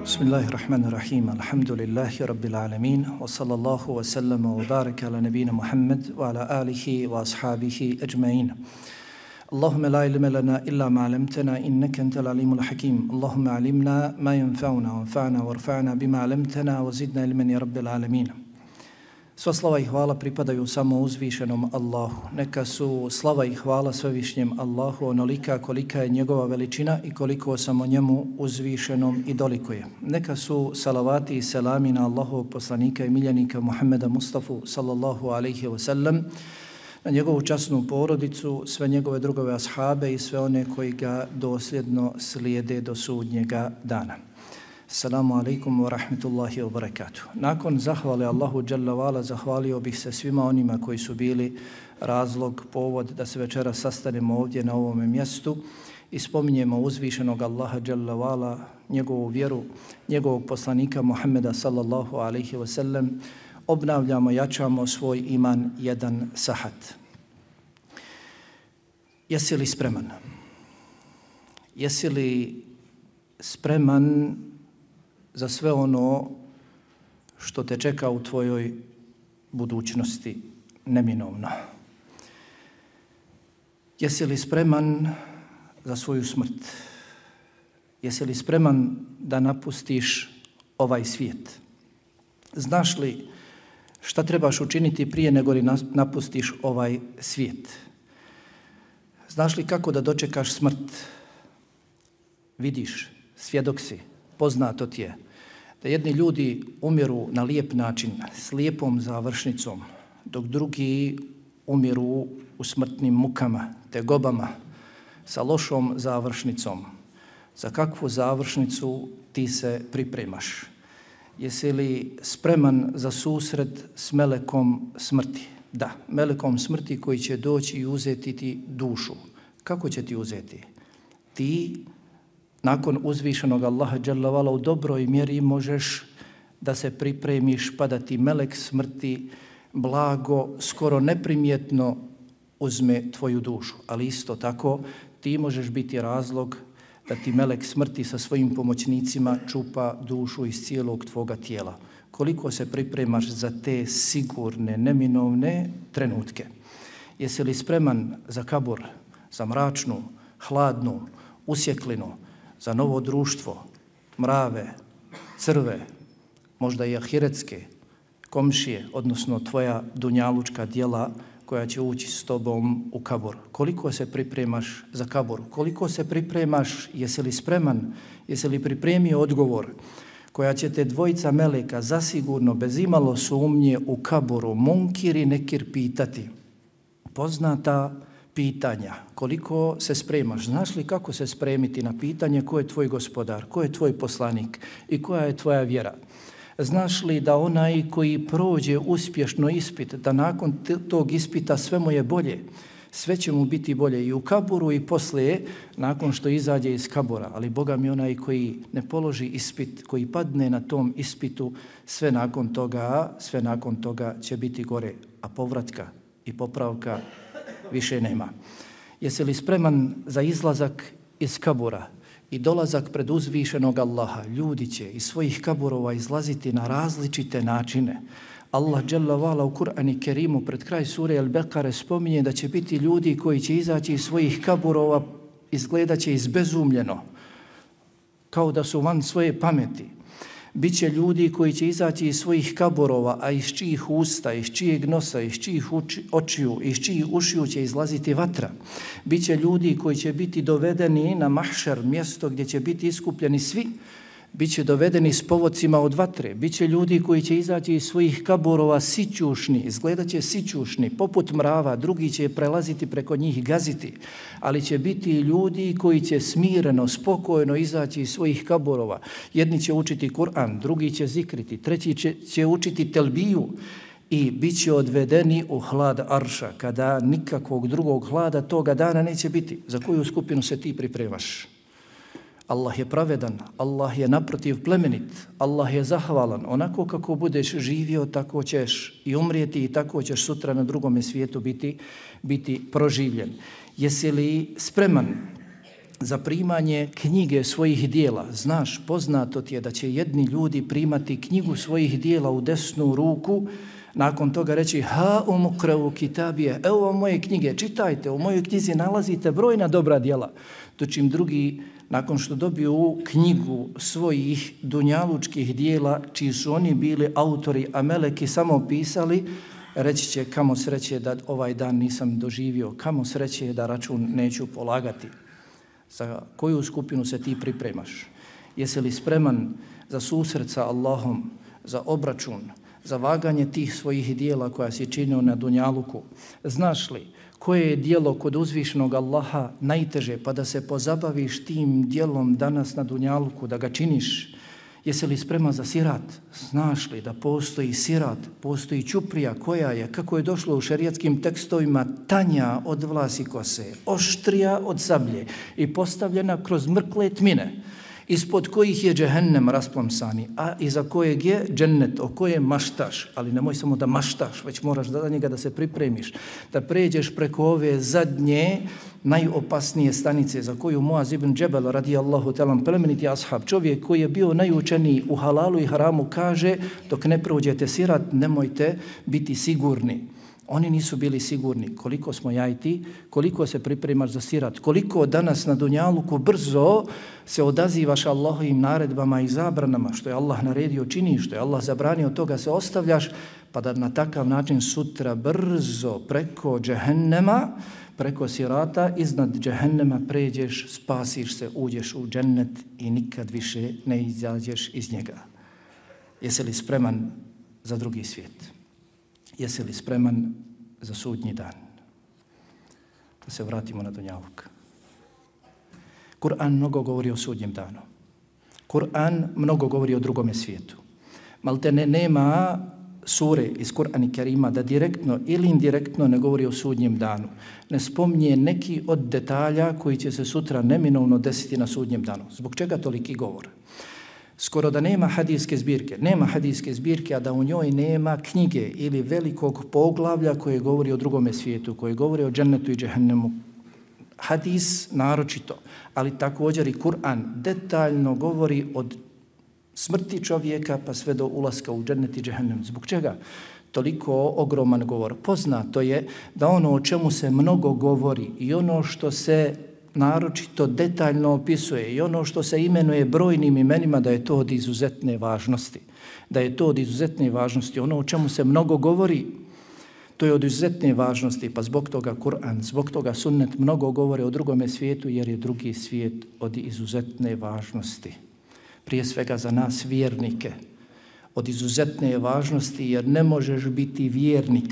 Bismillahirrahmanirrahim. Alhamdulillahi rabbil alamin. Wa sallallahu wa sallama wa baraka ala nabina Muhammad wa ala alihi wa ashabihi ajma'in. Allahumma la ilma lana illa ma 'allamtana innaka antal alimul hakim. Allahumma 'allimna ma yanfa'una wanfa'na warfa'na bima 'allamtana wa zidna ilman ya rabbil alamin. Sva slava i hvala pripadaju samo uzvišenom Allahu. Neka su slava i hvala svevišnjem Allahu onolika kolika je njegova veličina i koliko samo njemu uzvišenom i dolikuje. Neka su salavati i selami na Allahovog poslanika i miljenika Muhammeda Mustafa sallallahu alaihi wa sallam, na njegovu časnu porodicu, sve njegove drugove ashabe i sve one koji ga dosljedno slijede do sudnjega dana. Assalamu alaikum wa rahmetullahi wa barakatuh. Nakon zahvale Allahu Jalla wa'ala zahvalio bih se svima onima koji su bili razlog, povod da se večera sastanemo ovdje na ovome mjestu i spominjemo uzvišenog Allaha Jalla wa'ala, njegovu vjeru, njegovog poslanika Muhammeda sallallahu alaihi wa sallam, obnavljamo, jačamo svoj iman jedan sahat. Jesi li spreman? Jesi li spreman za sve ono što te čeka u tvojoj budućnosti neminovno? Jesi li spreman za svoju smrt? Jesi li spreman da napustiš ovaj svijet? Znaš li šta trebaš učiniti prije nego li napustiš ovaj svijet? Znaš li kako da dočekaš smrt? Vidiš, svjedok si, poznato ti je da jedni ljudi umiru na lijep način, s lijepom završnicom, dok drugi umiru u smrtnim mukama, tegobama, sa lošom završnicom. Za kakvu završnicu ti se pripremaš? Jesi li spreman za susret s melekom smrti? Da, melekom smrti koji će doći i uzeti ti dušu. Kako će ti uzeti? Ti nakon uzvišenog Allaha Jalla wa'ala u dobroj mjeri možeš da se pripremiš pa da ti melek smrti blago, skoro neprimjetno uzme tvoju dušu. Ali isto tako ti možeš biti razlog da ti melek smrti sa svojim pomoćnicima čupa dušu iz cijelog tvoga tijela. Koliko se pripremaš za te sigurne, neminovne trenutke? Jesi li spreman za kabur, za mračnu, hladnu, usjeklinu, za novo društvo, mrave, crve, možda i ahiretske, komšije, odnosno tvoja dunjalučka djela koja će ući s tobom u kabur? Koliko se pripremaš za kabur? Koliko se pripremaš, jesi li spreman, jesi li pripremio odgovor koja će te dvojica meleka zasigurno bez imalo sumnje u kaburu munkir i nekir pitati? Poznata pitanja. Koliko se spremaš? Znaš li kako se spremiti na pitanje ko je tvoj gospodar, ko je tvoj poslanik i koja je tvoja vjera? Znaš li da onaj koji prođe uspješno ispit, da nakon tog ispita sve mu je bolje, sve će mu biti bolje i u kaburu i poslije nakon što izađe iz kabura, ali Boga mi onaj koji ne položi ispit, koji padne na tom ispitu, sve nakon toga će biti gore, a povratka i popravka više nema. Jesi li spreman za izlazak iz kabura i dolazak pred uzvišenog Allaha? Ljudi će iz svojih kaburova izlaziti na različite načine. Allah Jalla wa'ala u Kur'anu Kerimu pred kraj sure Al-Beqare spominje da će biti ljudi koji će izaći iz svojih kaburova, izgledat će izbezumljeno, kao da su van svoje pameti. Biće ljudi koji će izaći iz svojih kaburova, a iz čijih usta, iz čijeg nosa, iz čijih očiju, iz čijih ušiju će izlaziti vatra. Biće ljudi koji će biti dovedeni na mahšer, mjesto gdje će biti iskupljeni svi. Biće dovedeni s povocima od vatre. Biće ljudi koji će izaći iz svojih kaburova sićušni, izgledat će sićušni, poput mrava, drugi će prelaziti preko njih, gaziti. Ali će biti ljudi koji će smireno, spokojno izaći iz svojih kaburova. Jedni će učiti Kur'an, drugi će zikriti, treći će učiti telbiju i bit će odvedeni u hlad arša, kada nikakvog drugog hlada toga dana neće biti. Za koju skupinu se ti pripremaš? Allah je pravedan, Allah je naprotiv plemenit, Allah je zahvalan. Onako kako budeš živio, tako ćeš i umrijeti i tako ćeš sutra na drugome svijetu biti proživljen. Jesi li spreman za primanje knjige svojih dijela. Znaš, poznato ti je da će jedni ljudi primati knjigu svojih dijela u desnu ruku, nakon toga reći ha umukrevu kitabije, evo moje knjige, čitajte, u mojoj knjizi nalazite brojna dobra djela. Dočim drugi, nakon što dobiju knjigu svojih dunjalučkih dijela, čiji su oni bili autori, a meleki samo pisali, reći će kamo sreće da ovaj dan nisam doživio, kamo sreće da račun neću polagati. Za koju skupinu se ti pripremaš? Jesi li spreman za susret sa Allahom, za obračun, za vaganje tih svojih dijela koja si činio na dunjaluku? Znaš li koje je dijelo kod uzvišenog Allaha najteže, pa da se pozabaviš tim dijelom danas na dunjaluku, da ga činiš? Jesi li spreman za sirat? Znaš li da postoji sirat, postoji ćuprija koja je, kako je došlo u šerijatskim tekstovima, tanja od vlasi kose, oštrija od sablje i postavljena kroz mrkle tmine, ispod kojih je džehennem rasplamsani, a iza kojeg je džennet, o kojem maštaš, ali nemoj samo da maštaš, već moraš za njega da se pripremiš, da pređeš preko ove zadnje, najopasnije stanice za koju Muaz ibn Džebel radijallahu talan plemeniti ashab, čovjek koji je bio najučeniji u halalu i haramu, kaže dok ne prođete sirat nemojte biti sigurni. Oni nisu bili sigurni. Koliko smo ja i ti, koliko se pripremaš za sirat, koliko danas na dunjaluku brzo se odazivaš Allahovim naredbama i zabranama, što je Allah naredio činiš, što je Allah zabranio, toga se ostavljaš, pa da na takav način sutra brzo preko džehennema, preko sirata, iznad džehennema pređeš, spasiš se, uđeš u džennet i nikad više ne izađeš iz njega. Jesi li spreman za drugi svijet? Jesi li spreman za sudnji dan? Da se vratimo na dunjaluk. Kur'an mnogo govori o sudnjem danu. Kur'an mnogo govori o drugome svijetu. Maltene nema sure iz Kur'ana Kerima da direktno ili indirektno ne govori o sudnjem danu. Ne spominje neki od detalja koji će se sutra neminovno desiti na sudnjem danu. Zbog čega toliki govor? Skoro da nema hadijske zbirke. Nema hadijske zbirke, a da u njoj nema knjige ili velikog poglavlja koje govori o drugome svijetu, koje govori o džennetu i džehennemu. Hadis naročito, ali također i Kur'an detaljno govori od smrti čovjeka pa sve do ulaska u džennet i džehennem. Zbog čega? Toliko ogroman govor. Poznato je da ono o čemu se mnogo govori i ono što se naročito detaljno opisuje i ono što se imenuje brojnim imenima, da je to od izuzetne važnosti. Da je to od izuzetne važnosti. Ono o čemu se mnogo govori, to je od izuzetne važnosti, pa zbog toga Kur'an, zbog toga sunnet mnogo govore o drugome svijetu, jer je drugi svijet od izuzetne važnosti. Prije svega za nas vjernike, od izuzetne važnosti, jer ne možeš biti vjernik,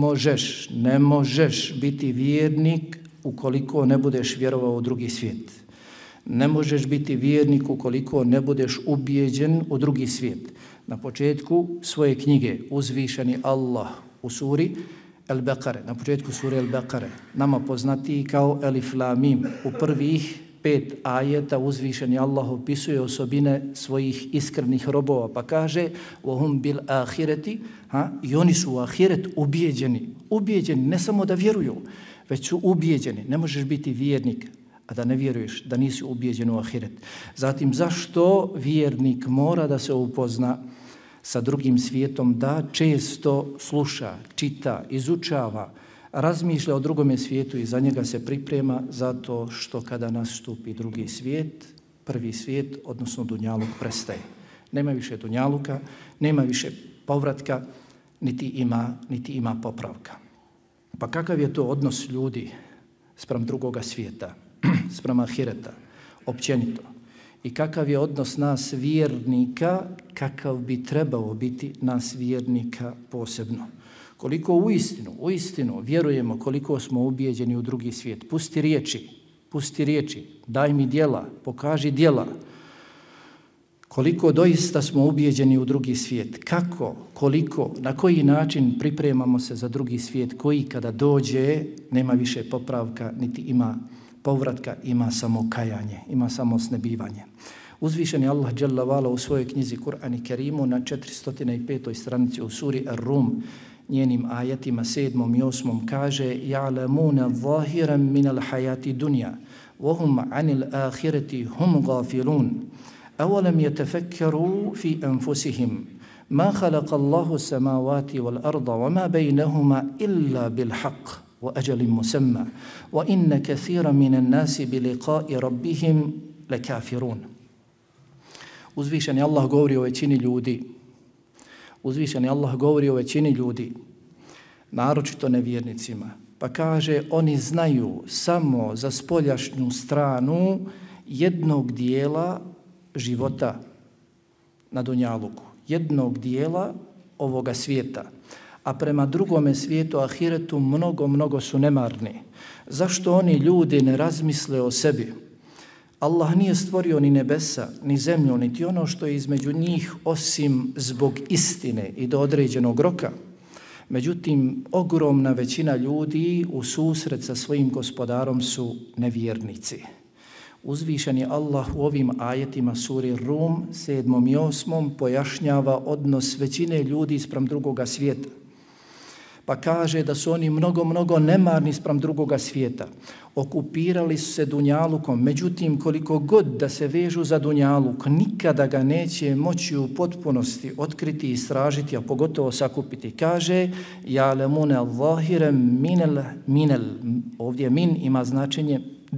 ne možeš biti vjernik ukoliko ne budeš vjerovao u drugi svijet. Ne možeš biti vjernik ukoliko ne budeš ubijeđen u drugi svijet. Na početku svoje knjige uzvišeni Allah u suri Al-Baqare, na početku sure Al-Baqare, nama poznatiji kao Alif Lam Mim, u prvih 5 ajeta uzvišeni Allah opisuje osobine svojih iskrenih robova, pa kaže وَهُمْ بِالْآخِرَةِ, i oni su u ahiret ubijeđeni, ne samo da vjeruju, već su ubijeđeni. Ne možeš biti vjernik, a da ne vjeruješ, da nisi ubijeđen u ahiret. Zatim, zašto vjernik mora da se upozna sa drugim svijetom, da često sluša, čita, izučava, razmišlja o drugome svijetu i za njega se priprema, zato što kada nastupi drugi svijet, prvi svijet, odnosno dunjaluk, prestaje. Nema više dunjaluka, nema više povratka, niti ima popravka. Pa kakav je to odnos ljudi spram drugoga svijeta, spram ahireta, općenito? I kakav je odnos nas vjernika, kakav bi trebao biti nas vjernika posebno? Koliko uistinu vjerujemo, koliko smo ubijeđeni u drugi svijet. Pusti riječi, daj mi djela, pokaži djela. Koliko doista smo ubijeđeni u drugi svijet. Kako, koliko, na koji način pripremamo se za drugi svijet koji kada dođe nema više popravka, niti ima povratka, ima samo kajanje, ima samo snebivanje. Uzvišeni Allah dželle vala u svojoj knjizi Kur'an Kerimu na 405. stranici u suri Ar-Rum, njenim ajetima 7. i 8. kaže: "Ja'lamuna zahiran min al-hayati dunya وهم عن الآخرة هم غافلون أولم يتفكروا في أنفسهم ما خلق الله السماوات والأرض وما بينهما إلا بالحق وأجل مسمى وإن كثيرا من الناس بلقاء ربهم لكافرون. Uzvišeni Allah govori o većini ljudi. Uzvišeni Allah govori o većini ljudi, naročito nevjernicima. Pa kaže, oni znaju samo za spoljašnju stranu jednog dijela života na dunjaluku, jednog dijela ovoga svijeta. A prema drugome svijetu, ahiretu, mnogo su nemarni. Zašto oni ljudi ne razmisle o sebi? Allah nije stvorio ni nebesa, ni zemlju, niti ono što je između njih osim zbog istine i do određenog roka. Međutim, ogromna većina ljudi u susret sa svojim gospodarom su nevjernici. Uzvišen je Allah u ovim ajetima suri Rum 7. i 8. pojašnjava odnos većine ljudi spram drugoga svijeta. Pa kaže da su oni mnogo nemarni spram drugoga svijeta. Okupirali su se dunjalukom, međutim koliko god da se vežu za dunjaluk, nikada ga neće moći u potpunosti otkriti i istražiti, a pogotovo sakupiti. Kaže, ja'lamuna zahiran minel. Ovdje min ima značenje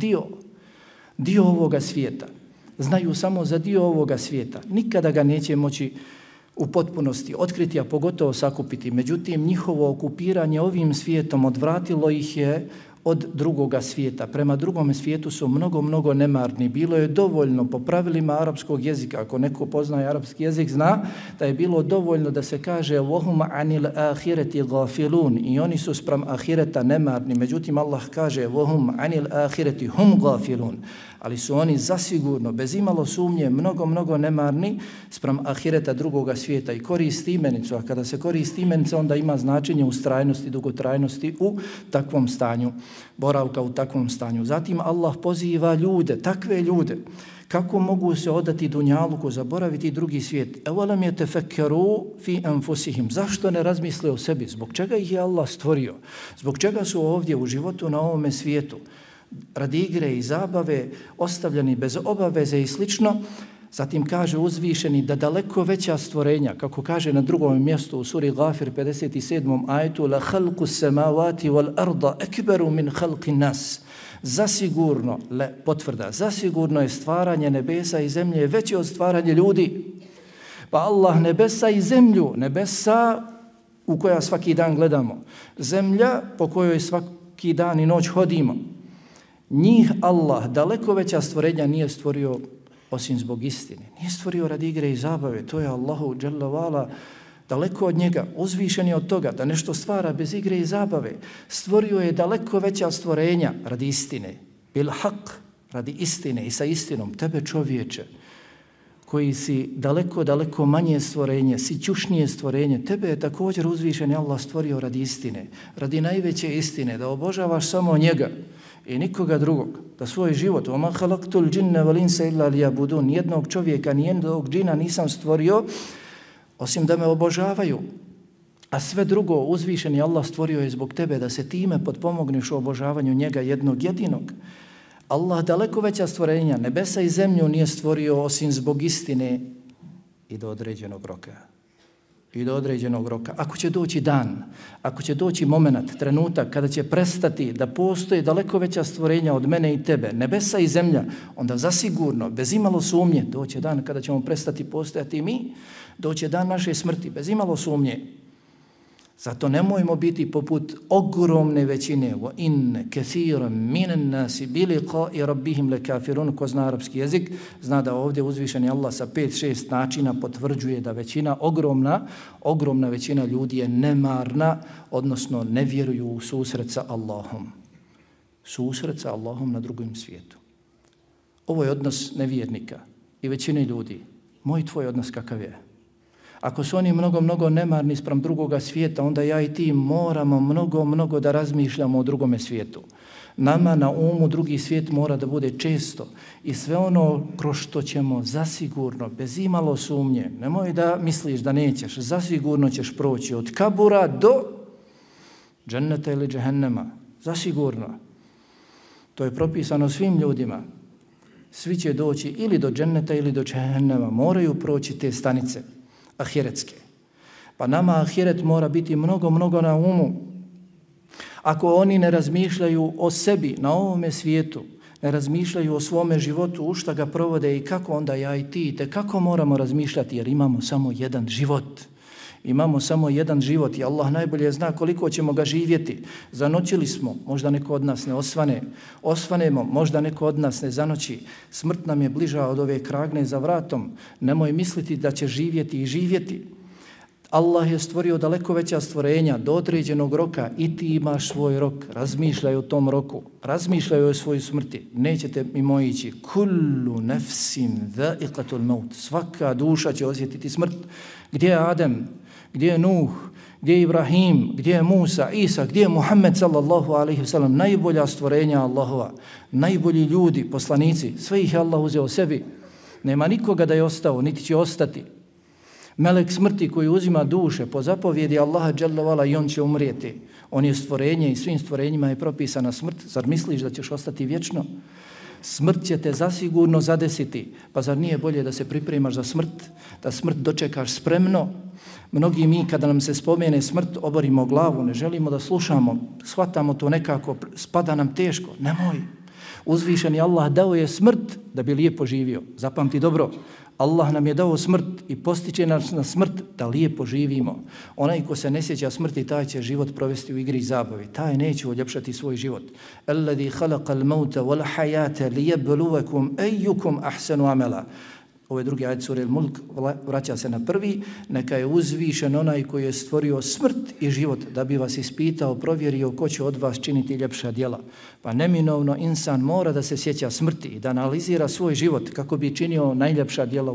dio ovoga svijeta. Znaju samo za dio ovoga svijeta. Nikada ga neće moći u potpunosti otkriti, a pogotovo sakupiti. Međutim, njihovo okupiranje ovim svijetom odvratilo ih je od drugoga svijeta. Prema drugome svijetu su mnogo nemarni. Bilo je dovoljno po pravilima arapskog jezika, ako neko poznaje arapski jezik, zna da je bilo dovoljno da se kaže وَهُمْ عَنِ الْآخِرَةِ غَافِلُونَ i oni su spram ahireta nemarni. Međutim, Allah kaže وَهُمْ عَنِ الْآخِرَةِ هُمْ غَافِلُونَ ali su oni zasigurno, bez imalo sumnje, mnogo nemarni spram ahireta drugoga svijeta i koristi imenicu, a kada se koristi imenica onda ima značenje ustrajnosti, dugotrajnosti u takvom stanju, boravka u takvom stanju. Zatim Allah poziva ljude, takve ljude, kako mogu se odati dunjaluku, zaboraviti drugi svijet. Evolem je tefekkeru fi anfusihim. Zašto ne razmisle o sebi? Zbog čega ih je Allah stvorio? Zbog čega su ovdje u životu na ovome svijetu? Radi igre i zabave, ostavljeni bez obaveze i slično. Zatim kaže uzvišeni da daleko veća stvorenja, kako kaže na drugom mjestu u suri Ghafir 57. ajetu, la khalqu samawati wal arda akbaru min khalqi nas. Zasigurno, potvrda, zasigurno je stvaranje nebesa i zemlje veće od stvaranja ljudi. Pa Allah nebesa i zemlju, nebesa u koja svaki dan gledamo, zemlja po kojoj svaki dan i noć hodimo, njih Allah, daleko veća stvorenja, nije stvorio osim zbog istine. Nije stvorio radi igre i zabave. To je Allahu dželle vala, daleko od njega, uzvišen je od toga da nešto stvara bez igre i zabave. Stvorio je daleko veća stvorenja radi istine. Bil haq, radi istine i sa istinom. Tebe čovječe, koji si daleko manje stvorenje, si ćušnije stvorenje, tebe je također uzvišen je Allah stvorio radi istine. Radi najveće istine, da obožavaš samo njega i nikoga drugog, da svoj život, وَمَا خَلَقْتُ الْجِنَّ وَلِنْسَ إِلَّا لِيَعْبُدُونَ, nijednog čovjeka, nijednog džina nisam stvorio, osim da me obožavaju. A sve drugo uzvišeni Allah stvorio je zbog tebe, da se time potpomogneš u obožavanju njega jednog jedinog. Allah daleko veća stvorenja, nebesa i zemlju nije stvorio osim zbog istine i do određenog roka. I do određenog roka. Ako će doći dan, ako će doći moment, trenutak kada će prestati da postoje daleko veća stvorenja od mene i tebe, nebesa i zemlja, onda zasigurno, bez imalo sumnje, doće dan kada ćemo prestati postojati mi, doće dan naše smrti, bez imalo sumnje. Zato nemojmo biti poput ogromne većine, wa in kathiran minan nasi biliqa'i rabbihim lekafirun, ko zna arapski jezik, zna da ovdje uzvišeni Allah sa 5-6 načina potvrđuje da većina, ogromna većina ljudi je nemarna, odnosno ne vjeruju u susret sa Allahom. Susret sa Allahom na drugom svijetu. Ovo je odnos nevjernika i većine ljudi. Moj tvoj odnos kakav je? Ako su oni mnogo nemarni spram drugoga svijeta, onda ja i ti moramo mnogo da razmišljamo o drugome svijetu. Nama na umu drugi svijet mora da bude često i sve ono kroz što ćemo zasigurno, bez imalo sumnje, nemoj da misliš da nećeš, zasigurno ćeš proći od kabura do dženneta ili džehennema, zasigurno. To je propisano svim ljudima. Svi će doći ili do dženneta ili do džehennema. Moraju proći te stanice ahiretske. Pa nama ahiret mora biti mnogo, mnogo na umu. Ako oni ne razmišljaju o sebi na ovome svijetu, ne razmišljaju o svome životu, u šta ga provode i kako, onda ja i ti, te kako moramo razmišljati, jer imamo samo jedan život. Imamo samo jedan život i Allah najbolje zna koliko ćemo ga živjeti. Zanoćili smo, možda neko od nas ne osvane. Osvanemo, možda neko od nas ne zanoći. Smrt nam je bliža od ove kragne za vratom. Nemoj misliti da će živjeti i živjeti. Allah je stvorio daleko veća stvorenja do određenog roka i ti imaš svoj rok. Razmišljaj o tom roku. Razmišljaj o svojoj smrti. Nećete mimo ići. Kullu nefsin dha'iqatul maut. Svaka duša će osjetiti smrt. Gdje je Adem? Gdje je Nuh? Gdje je Ibrahim? Gdje je Musa? Isa? Gdje je Muhammed sallallahu alaihi wasallam? Najbolja stvorenja Allahova. Najbolji ljudi, poslanici. Sve ih je Allah uzeo sebi. Nema nikoga da je ostao, niti će ostati. Melek smrti koji uzima duše po zapovjedi Allaha dželle vala i on će umrijeti. On je stvorenje i svim stvorenjima je propisana smrt. Zar misliš da ćeš ostati vječno? Smrt će te zasigurno zadesiti. Pa zar nije bolje da se pripremaš za smrt? Da smrt dočekaš spremno? Mnogi mi kada nam se spomene smrt oborimo glavu, ne želimo da slušamo, shvatamo to nekako, spada nam teško. Nemoj. Uzvišeni Allah dao je smrt da bi lijepo živio. Zapamti dobro. Allah nam je dao smrt i postiče nas na smrt da lijepo živimo. Onaj ko se ne sjeća smrti, taj će život provesti u igri i zabavi. Taj neće uljepšati svoj život. Alladhi khalaqal mauta wal hayata liyabluwakum ayyukum ahsanu amala. Ovo je drugi ajet sure Mulk, vraća se na prvi. Neka je uzvišen onaj koji je stvorio smrt i život da bi vas ispitao, provjerio ko će od vas činiti ljepša djela. Pa neminovno insan mora da se sjeća smrti i da analizira svoj život kako bi činio najljepša djela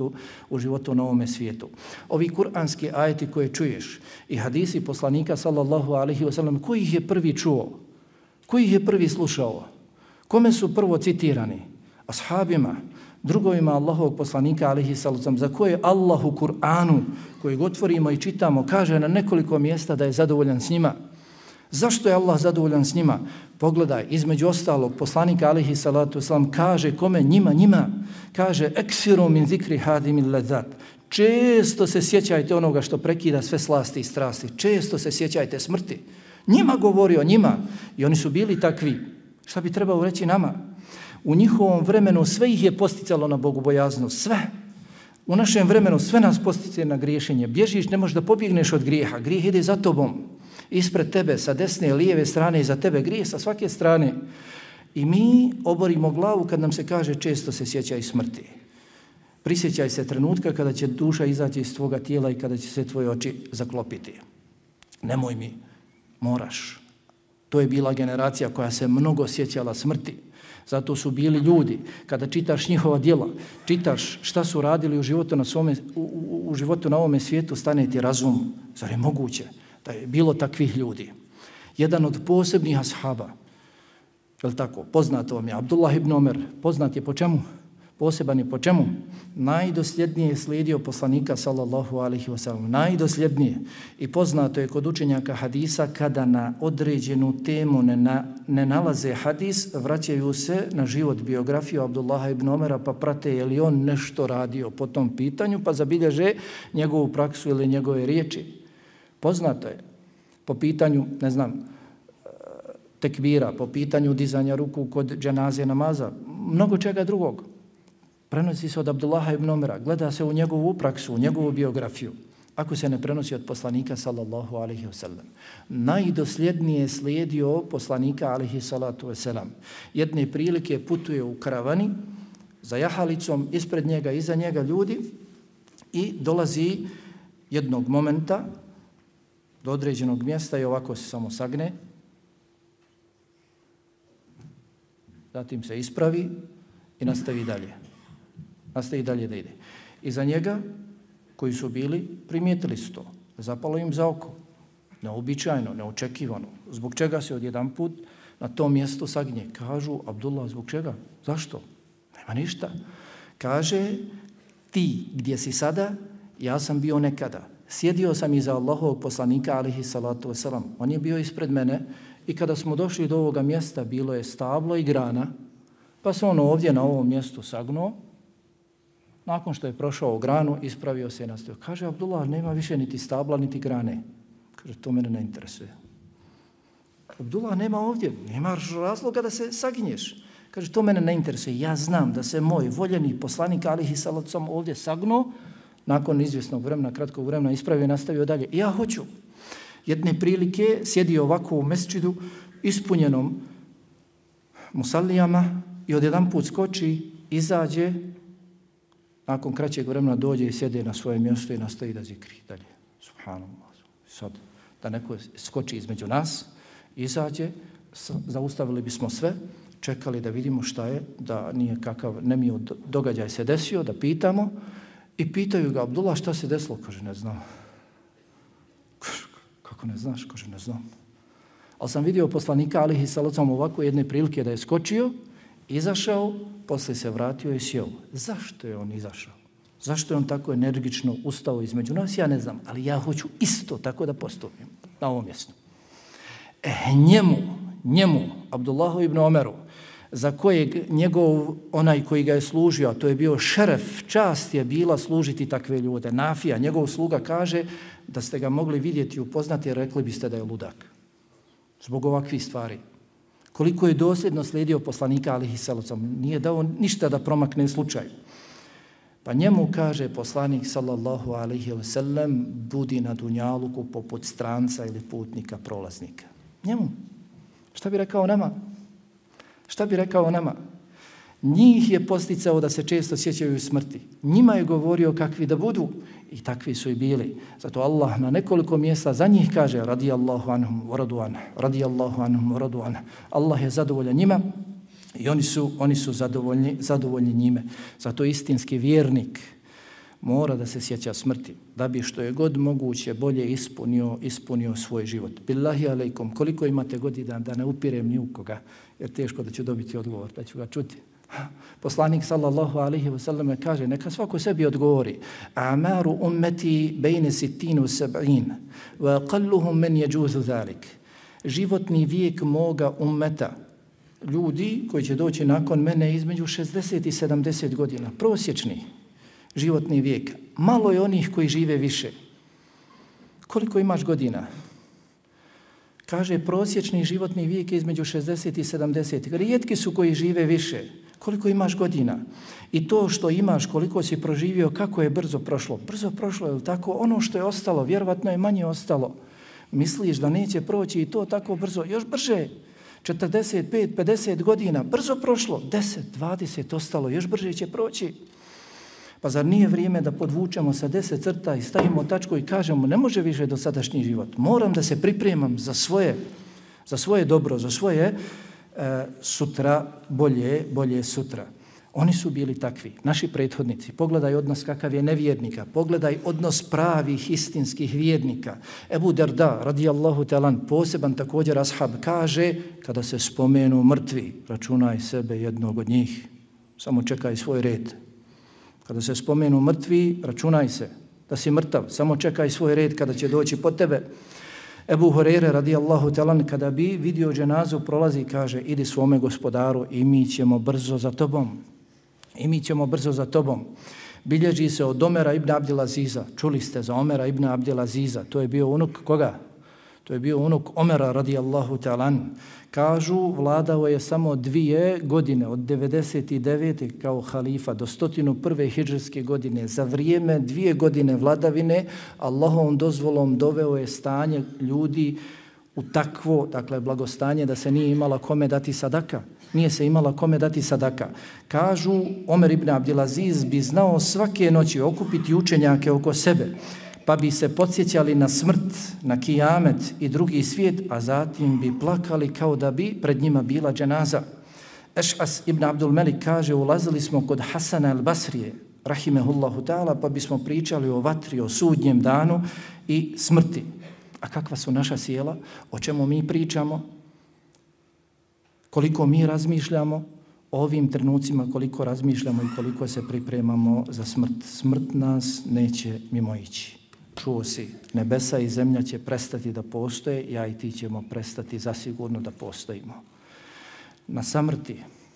u životu na ovome svijetu. Ovi kuranski ajeti koje čuješ i hadisi poslanika sallallahu alaihi wasallam, koji ih je prvi čuo? Koji ih je prvi slušao? Kome su prvo citirani? Ashabima, drugovima Allahovog poslanika alejhi sallam, za koje Allah u Kur'anu, kojeg otvorimo i čitamo, kaže na nekoliko mjesta da je zadovoljan s njima. Zašto je Allah zadovoljan s njima? Pogledaj, između ostalog, poslanika alejhi salatu sallam kaže kome? Njima. Kaže, eksiru min zikri hadimil ladzat. Često se sjećajte onoga što prekida sve slasti i strasti. Često se sjećajte smrti. Njima govorio, njima. I oni su bili takvi. Šta bi trebao reći nama? U njihovom vremenu sve ih je posticalo na bogobojaznost, sve. U našem vremenu sve nas postiče na griješenje. Bježiš, ne možeš da pobjegneš od grijeha. Grijeh ide za tobom, ispred tebe, sa desne, lijeve strane, iza tebe, grijeh sa svake strane. I mi oborimo glavu kad nam se kaže često se sjećaj smrti. Prisjećaj se trenutka kada će duša izaći iz tvoga tijela i kada će se tvoje oči zaklopiti. Nemoj mi, moraš. To je bila generacija koja se mnogo sjećala smrti. Zato su bili ljudi, kada čitaš njihova djela, čitaš šta su radili u životu na ovome svijetu, stane ti razum. Zar je moguće da je bilo takvih ljudi? Jedan od posebnih ashaba, je li tako, poznato vam je Abdullah ibn Omer, poznat je po čemu? Poseban je po čemu? Najdosljednije je slijedio poslanika sallallahu alaihi wasallam. Najdosljednije. I poznato je kod učenjaka hadisa kada na određenu temu ne nalaze hadis, vraćaju se na život, biografiju Abdullaha ibn Omera pa prate je li on nešto radio po tom pitanju pa zabilježe njegovu praksu ili njegove riječi. Poznato je po pitanju, tekbira, po pitanju dizanja ruku kod dženaze namaza, mnogo čega drugog. Prenosi se od Abdullaha ibn Omera, gleda se u njegovu praksu, u njegovu biografiju, ako se ne prenosi od poslanika sallallahu alaihi wasallam. Najdosljednije slijedio poslanika alaihi salatu wasallam. Jedne prilike putuje u karavani za jahalicom, ispred njega, iza njega ljudi i dolazi jednog momenta do određenog mjesta i ovako se samo sagne, zatim se ispravi i nastavi dalje da ide. Iza njega, koji su bili, primijetili su to. Zapalo im za oko. Neobičajno, neočekivano. Zbog čega se odjedan put na tom mjestu sagnje? Kažu, Abdullah, zbog čega? Zašto? Nema ništa. Kaže, ti gdje si sada, ja sam bio nekada. Sjedio sam iza Allahovog poslanika, alihi salatu wasalam. On je bio ispred mene i kada smo došli do ovoga mjesta, bilo je stablo i grana, pa se on ovdje na ovom mjestu sagnuo. Nakon što je prošao granu, ispravio se i nastavio. Kaže, Abdullah, nema više niti stabla, niti grane. Kaže, to mene ne interesuje. Abdullah, nema ovdje, nema razloga da se saginješ. Kaže, to mene ne interesuje. Ja znam da se moj voljeni poslanik, alihi salatu wasalam, ovdje sagnuo, nakon izvjesnog vremena, kratkog vremena, ispravio i nastavio dalje. I ja hoću. Jedne prilike sjedio ovako u mesčidu, ispunjenom musallijama i odjedanput skoči, izađe, nakon kraćeg vremena dođe i sjede na svoje mjesto i nastavi da zikri dalje. Subhanallah. Sad, da neko skoči između nas, izađe, zaustavili bismo sve, čekali da vidimo šta je, da nije kakav nemio događaj se desio, da pitamo i pitaju ga, Abdullah, šta se desilo? Kaže, ne znam. Kako ne znaš? Kaže, ne znam. Ali sam vidio poslanika, alihi salacom, ovako jedne prilike da je skočio, izašao, poslije se vratio i sjeo. Zašto je on izašao? Zašto je on tako energično ustao između nas? Ja ne znam, ali ja hoću isto tako da postupim na ovom mjestu. Njemu, Abdullahu ibn Omeru, za kojeg njegov, onaj koji ga je služio, a to je bio šeref, čast je bila služiti takve ljude. Nafija, njegov sluga kaže da ste ga mogli vidjeti i upoznati, rekli biste da je ludak. Zbog ovakvih stvari. Koliko je dosljedno slijedio poslanika, alihi salacom, nije dao ništa da promakne slučaju. Pa njemu kaže poslanik, sallallahu alaihi wa sallam, budi na dunjaluku poput stranca ili putnika, prolaznika. Njemu. Šta bi rekao nama? Šta bi rekao nama? Njih je posticao da se često sjećaju smrti. Njima je govorio kakvi da budu i takvi su i bili. Zato Allah na nekoliko mjesta za njih kaže radijallahu anhum wa radu anhu, radijallahu anhum wa radu anhu. Allah je zadovoljan njima i oni su zadovoljni njime. Zato istinski vjernik mora da se sjeća smrti, da bi što je god moguće bolje ispunio svoj život. Billahi alejkum, koliko imate godina da ne upirem ni u koga, jer teško da ću dobiti odgovor, da ću ga čuti. Poslanik sallallahu alaihi wa sallam kaže, neka svako sebi odgovori. Amaru ummeti bejne sitinu sab'in, wa aqalluhum men jeđuzu zalik. Životni vijek moga ummeta, ljudi koji će doći nakon mene između 60 i 70 godina, prosječni životni vijek. Malo je onih koji žive više. Koliko imaš godina? Kaže, prosječni životni vijek je između 60 i 70. Rijetki su koji žive više. Koliko imaš godina? I to što imaš, koliko si proživio, kako je brzo prošlo? Brzo prošlo, je li tako? Ono što je ostalo, vjerovatno je manje ostalo. Misliš da neće proći i to tako brzo? Još brže. 45, 50 godina, brzo prošlo. 10, 20 ostalo, još brže će proći. Pa zar nije vrijeme da podvučemo sa 10 crta i stavimo tačku i kažemo ne može više dosadašnji život. Moram da se pripremam za svoje dobro, za svoje sutra, bolje sutra. Oni su bili takvi, naši prethodnici. Pogledaj odnos kakav je nevjernika, pogledaj odnos pravih, istinskih vjernika. Ebu Darda, radijallahu talan, poseban također ashab, kaže kada se spomenu mrtvi, računaj sebe jednog od njih, samo čekaj svoj red. Kada se spomenu mrtvi, računaj se da si mrtav, samo čekaj svoj red kada će doći po tebe. Ebu Hureyre radijallahu talan kada bi vidio dženazu prolazi kaže idi svome gospodaru i mi ćemo brzo za tobom. I mi ćemo brzo za tobom. Bilježi se od Omera ibn Abdelaziza. Čuli ste za Omera ibn Abdelaziza. To je bio unuk koga? To je bio unuk Omera radijallahu ta'ala. Kažu, vladao je samo 2 godine, od 99. kao halifa do 101. hidžrske godine. Za vrijeme 2 godine vladavine Allahovom dozvolom doveo je stanje ljudi u takvo, dakle, blagostanje da se nije imala kome dati sadaka. Nije se imala kome dati sadaka. Kažu, Omer ibn Abdelaziz bi znao svake noći okupiti učenjake oko sebe, pa bi se podsjećali na smrt, na kijamet i drugi svijet, a zatim bi plakali kao da bi pred njima bila dženaza. Eš'as ibn Abdul Melik kaže, ulazili smo kod Hasana al-Basrije, rahimehullahu ta'ala, pa bismo pričali o vatri, o sudnjem danu i smrti. A kakva su naša sjela? O čemu mi pričamo? Koliko mi razmišljamo o ovim trenucima, koliko razmišljamo i koliko se pripremamo za smrt. Smrt nas neće mimoići. čuo si, nebesa i zemlja će prestati da postoje, ja i ti ćemo prestati zasigurno da postojimo. Na samrti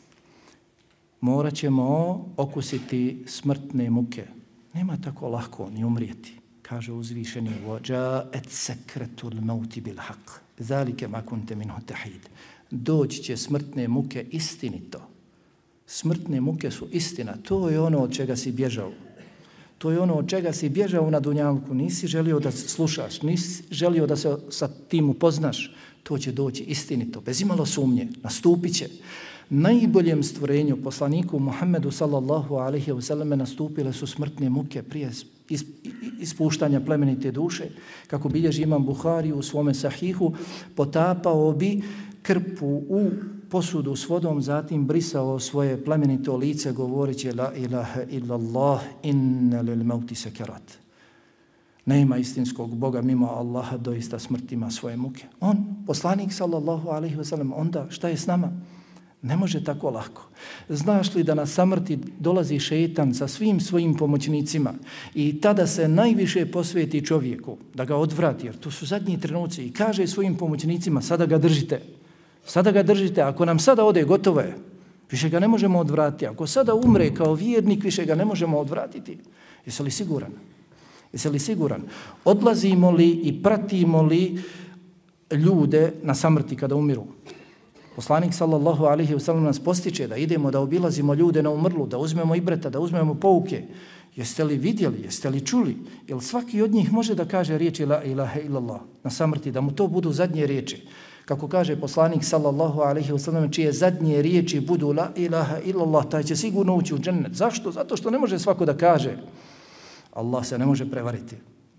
morat ćemo okusiti smrtne muke. Nema tako lako ni umrijeti. Kaže uzvišeni وَجَاءَتْ سَكْرَةُ الْمَوْتِ بِالْحَقِّ ذَلِكَ مَا كُنْتَ مِنْهُ تَحِيدٌ. Doći će smrtne muke istinito. Smrtne muke su istina. To je ono od čega si bježao. To je ono od čega si bježao na dunjalku. Nisi želio da slušaš, nisi želio da se sa tim upoznaš. To će doći istinito, bez imalo sumnje. Nastupit će. Najboljem stvorenju, poslaniku Muhammedu sallallahu alaihi wa sallam, nastupile su smrtne muke prije ispuštanja plemenite duše. Kako bilježi imam Buhari u svome sahihu, potapao bi krpu u posudu s vodom, zatim brisao svoje plemenito lice govoreći la ilaha illallah inna lil mauti sakarat. Nema istinskog Boga mimo Allaha, doista smrt ima svoje muke. On, poslanik sallallahu alaihi wa sallam, onda šta je s nama? Ne može tako lako. Znaš li da na samrti dolazi šeitan sa svim svojim pomoćnicima i tada se najviše posveti čovjeku da ga odvrati, jer to su zadnji trenuci, i kaže svojim pomoćnicima sada ga držite. Sada ga držite, ako nam sada ode, gotovo je. Više ga ne možemo odvratiti. Ako sada umre kao vjernik, više ga ne možemo odvratiti. Jesi li siguran? Jesi li siguran? Odlazimo li i pratimo li ljude na samrti kada umiru? Poslanik sallallahu alaihi wa sallam nas postiče da idemo, da obilazimo ljude na umrlu, da uzmemo ibreta, da uzmemo pouke. Jeste li vidjeli, jeste li čuli? Jer svaki od njih može da kaže riječi la ilaha illallah na samrti, da mu to budu zadnje riječi. Kako kaže poslanik sallallahu alaihi wa sallam, čije zadnje riječi budu la ilaha illallah, taj će sigurno ući u džennet. Zašto? Zato što ne može svako da kaže. Allah se ne može prevariti.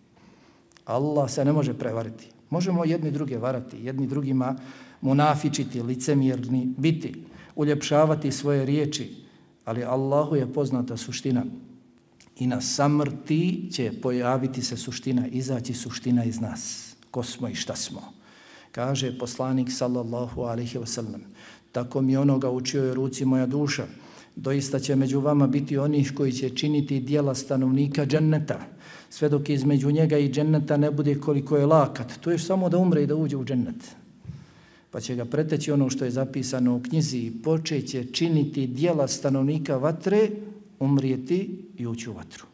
Allah se ne može prevariti. Možemo jedni druge varati, jedni drugima munafičiti, licemjerni biti, uljepšavati svoje riječi, ali Allahu je poznata suština. I na samrti će pojaviti se suština, izaći suština iz nas. Ko smo i šta smo? Kaže poslanik sallallahu alaihi wa sallam, tako mi onoga u čijoj ruci moja duša, doista će među vama biti onih koji će činiti dijela stanovnika dženneta, sve dok između njega i dženneta ne bude koliko je lakat. To je samo da umre i da uđe u džennet. Pa će ga preteći ono što je zapisano u knjizi i počeće činiti dijela stanovnika vatre, umrijeti i ući u vatru.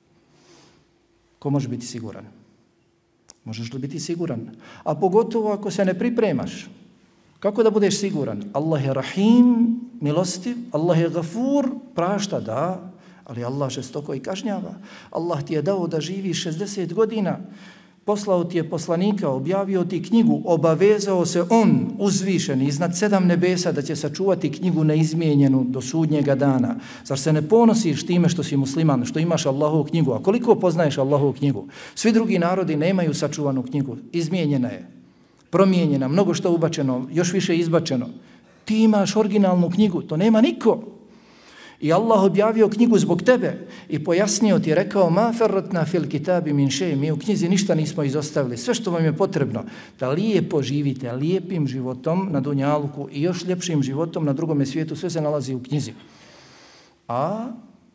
Ko može biti siguran? Možeš li biti siguran? A pogotovo ako se ne pripremaš. Kako da budeš siguran? Allah je rahim, milostiv, Allah je gafur, prašta, da, ali Allah žestoko i kažnjava. Allah ti je dao da živiš 60 godina, poslao ti je poslanika, objavio ti knjigu, obavezao se on, uzvišen, iznad 7 nebesa, da će sačuvati knjigu neizmijenjenu do sudnjega dana. Zar se ne ponosiš time što si musliman, što imaš Allahovu knjigu? A koliko poznaješ Allahovu knjigu? Svi drugi narodi nemaju sačuvanu knjigu, izmijenjena je, promijenjena, mnogo što ubačeno, još više izbačeno. Ti imaš originalnu knjigu, to nema niko. I Allah objavio knjigu zbog tebe i pojasnio ti, rekao ma farratna fil kitabi min shay, mi u knjizi ništa nismo izostavili, sve što vam je potrebno da lijepo živite, lijepim životom na dunjaluku i još ljepšim životom na drugom svijetu, sve se nalazi u knjizi. A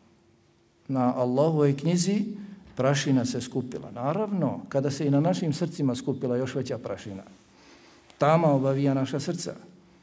na Allahovoj knjizi prašina se skupila. Naravno, kada se i na našim srcima skupila još veća prašina. Tama obavija naša srca.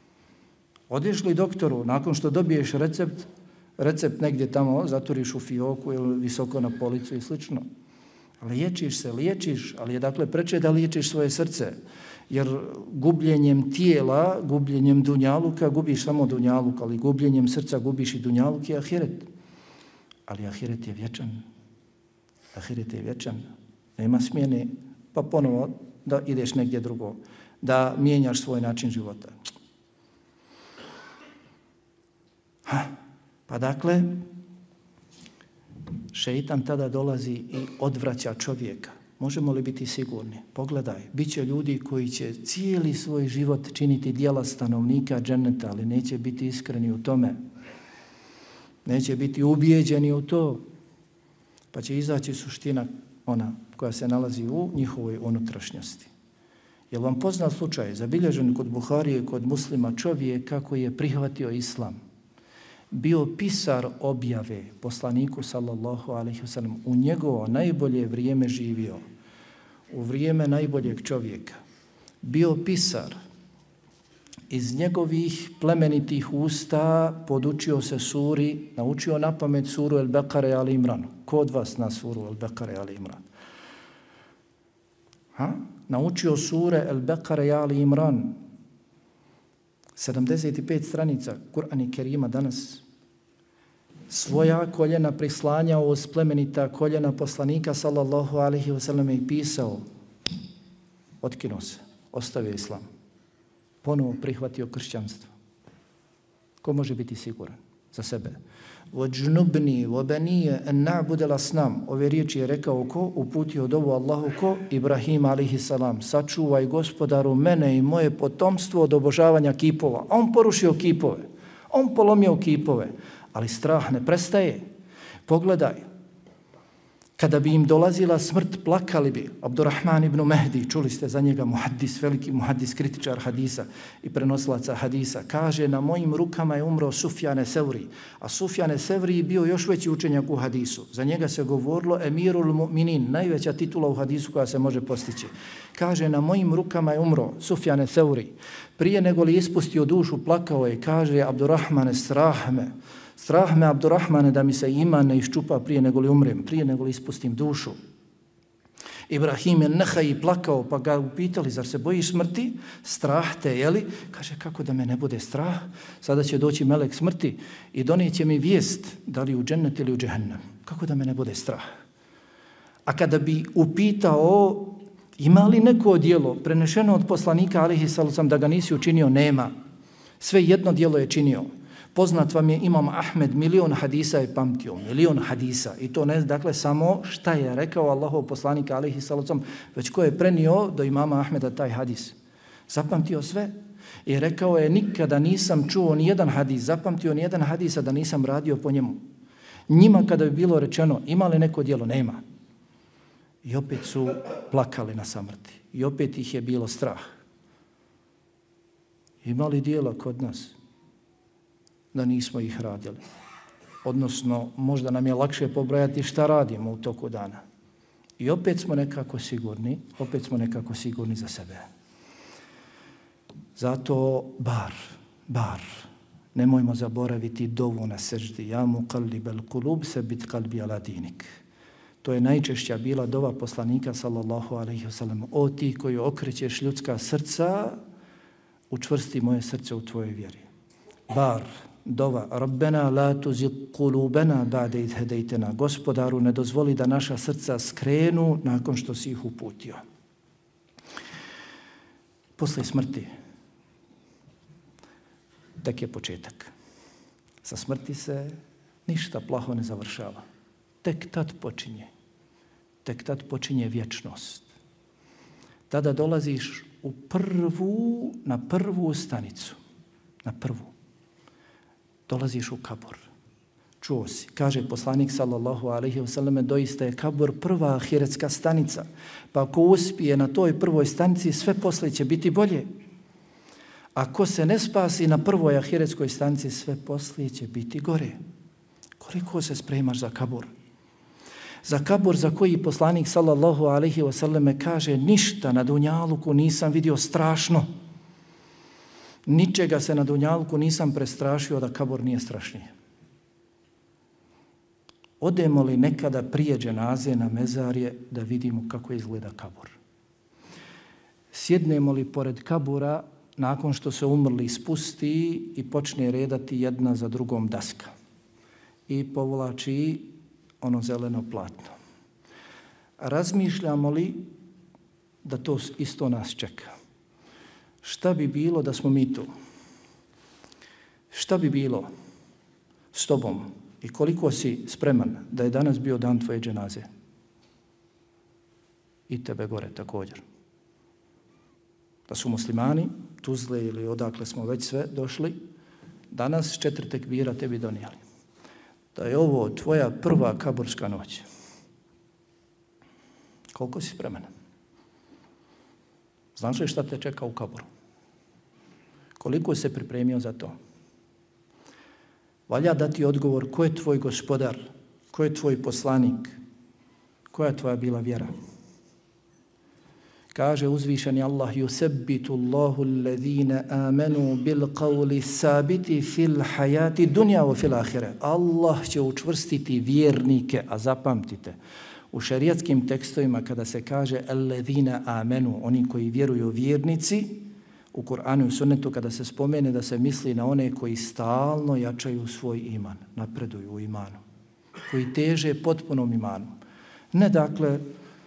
Odeš li doktoru, nakon što dobiješ recept negdje tamo, zaturiš u fioku ili visoko na policu i slično. Liječiš se, ali je dakle preče da liječiš svoje srce. Jer gubljenjem tijela, gubljenjem dunjaluka, gubiš samo dunjaluk, ali gubljenjem srca gubiš i dunjaluk i ahiret. Ali ahiret je vječan. Ahiret je vječan. Nema smjene, pa ponovo da ideš negdje drugo, da mijenjaš svoj način života. Pa dakle, šeitan tada dolazi i odvraća čovjeka. Možemo li biti sigurni? Pogledaj, bit će ljudi koji će cijeli svoj život činiti dijela stanovnika dženneta, ali neće biti iskreni u tome. Neće biti ubijeđeni u to. Pa će izaći suština ona koja se nalazi u njihovoj unutrašnjosti. Je li vam poznat slučaj, zabilježen kod Buharije, kod Muslima, čovjek kako je prihvatio islam? Bio pisar objave poslaniku sallallahu alaihi wa sallam, u njegovo najbolje vrijeme živio. u vrijeme najboljeg čovjeka bio pisar, iz njegovih plemenitih usta podučio se suri, naučio na pamet suru El-Bekare Ali Imran. Ko od vas na suru El-Bekare Ali Imran? Naučio sure El-Bekare Ali Imran. 75 stranica Kur'ana Kerima danas. Svoja koljena prislanjao uz plemenita koljena poslanika sallallahu alaihi wa sallam i pisao. Otkinuo se, ostavio islam. Ponovo prihvatio kršćanstvo. Ko može biti siguran za sebe? وَجْنُبْنِي وَبَنِيَ أَنْ نَعْبُدَ الْأَصْنَامِ. Ove riječi je rekao ko? Uputio dovu Allahu ko? Ibrahim alaihi salam. Sačuvaj gospodaru mene i moje potomstvo od obožavanja kipova. On porušio kipove. On polomio kipove. Ali strah ne prestaje. Pogledaj. Kada bi im dolazila smrt, plakali bi. Abdurrahman ibn Mehdi, čuli ste za njega, muhaddis, veliki muhaddis, kritičar hadisa i prenosilaca hadisa, kaže na mojim rukama je umro Sufjane Sevri. A Sufjane Sevri bio još veći učenjak u hadisu. Za njega se govorilo Emirul Mu'minin, najveća titula u hadisu koja se može postići. Kaže na mojim rukama je umro Sufjane Sevri. Prije nego li ispustio dušu, plakao je, kaže Abdurrahmane, strah me Abdurrahmane da mi se iman ne iščupa prije nego li umrem, prije nego li ispustim dušu. Ibrahim je Nehaj plakao, pa ga upitali, zar se bojiš smrti? Strah te, jeli? Kaže, kako da me ne bude strah? Sada će doći melek smrti i donijeće mi vijest, da li u džennet ili u džehennem. Kako da me ne bude strah? A kada bi upitao, ima li neko djelo prenešeno od poslanika, alejhi sallam, da ga nisi učinio? Nema. Sve jedno djelo je činio. Poznat vam je Imam Ahmed, 1.000.000 hadisa je pamtio, 1.000.000 hadisa. I to ne dakle samo šta je rekao Allahov poslanik alejhi sallam, već ko je prenio do imama Ahmeda taj hadis. Zapamtio sve i rekao je nikada nisam čuo ni jedan hadis, zapamtio ni jedan hadis, a da nisam radio po njemu. Njima kada bi bilo rečeno ima li neko djelo, nema. I opet su plakali na samrti. I opet ih je bilo strah. Ima li djela kod nas da nismo ih radili? Odnosno, možda nam je lakše pobrojati šta radimo u toku dana. I opet smo nekako sigurni za sebe. Zato bar, nemojmo zaboraviti dovu na seždi. Ja muqallibal qulub sabit qalbi ala dinik. To je najčešća bila dova poslanika sallallahu alejhi ve sellem. O ti koji okrećeš ljudska srca, učvrsti moje srce u tvojoj vjeri. Bar, dova, Rabbena la tuzigh qulubana ba'da idh hadaytana. Gospodaru, ne dozvoli da naša srca skrenu nakon što si ih uputio. Posle smrti tek je početak. Sa smrti se ništa plaho ne završava. Tek tad počinje vječnost. Tada dolaziš na prvu stanicu. Na prvu. Dolaziš u kabur. Čuo si. Kaže poslanik sallallahu alejhi ve selleme, doista je kabur prva ahiretska stanica. Pa ako uspije na toj prvoj stanici, sve poslije će biti bolje. Ako se ne spasi na prvoj ahiretskoj stanici, sve poslije će biti gore. Koliko se spremaš za kabur? Za kabur za koji poslanik sallallahu alejhi ve selleme kaže ništa na dunjaluku nisam vidio strašno. Ničega se na dunjaluku nisam prestrašio da kabur nije strašnije. Odemo li nekada prije dženaze na mezarje da vidimo kako izgleda kabur? Sjednemo li pored kabura nakon što se umrli spusti i počne redati jedna za drugom daska i povlači ono zeleno platno? Razmišljamo li da to isto nas čeka? Šta bi bilo da smo mi tu? Šta bi bilo s tobom i koliko si spreman da je danas bio dan tvoje dženaze? I tebe gore također. Da su muslimani, Tuzle ili odakle smo već sve došli, danas 4 tekbira tebi donijeli. Da je ovo tvoja prva kaburska noć. Koliko si spreman? Znaš li šta te čeka u kaburu? Koliko se pripremio za to? Valja dati odgovor ko je tvoj gospodar, ko je tvoj poslanik, koja je tvoja bila vjera. Kaže uzvišeni Allah: "Yusabbitu Allahu alladhina amanu bil qawli sabiti fil hayati dunya wa fil akhirah." Allah će učvrstiti vjernike, a zapamtite, u šerijatskim tekstovima kada se kaže alladhina amanu, oni koji vjeruju, vjernici, u Kur'anu i sunnetu kada se spomene da se misli na one koji stalno jačaju svoj iman, napreduju u imanu, koji teže potpunom imanu. Ne dakle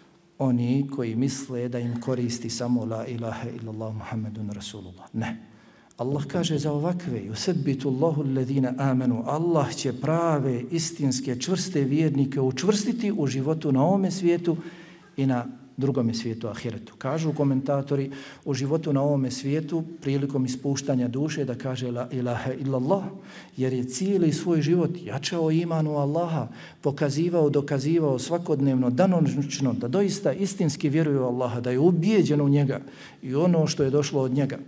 oni koji misle da im koristi samo la ilaha illallah Muhammedun Rasulullah. Ne. Allah kaže za ovakve: "Yusabbitu Allahu alladhina amanu." Allah će prave, istinske, čvrste vjernike učvrstiti u životu na ovome svijetu i na drugome svijetu, ahiretu. Kažu komentatori, u životu na ovome svijetu prilikom ispuštanja duše da kaže la ilaha illallah, jer je cijeli svoj život jačao imanu Allaha, pokazivao, dokazivao svakodnevno, danonoćno da doista istinski vjeruje u Allaha, da je ubijeđen u njega i ono što je došlo od njega.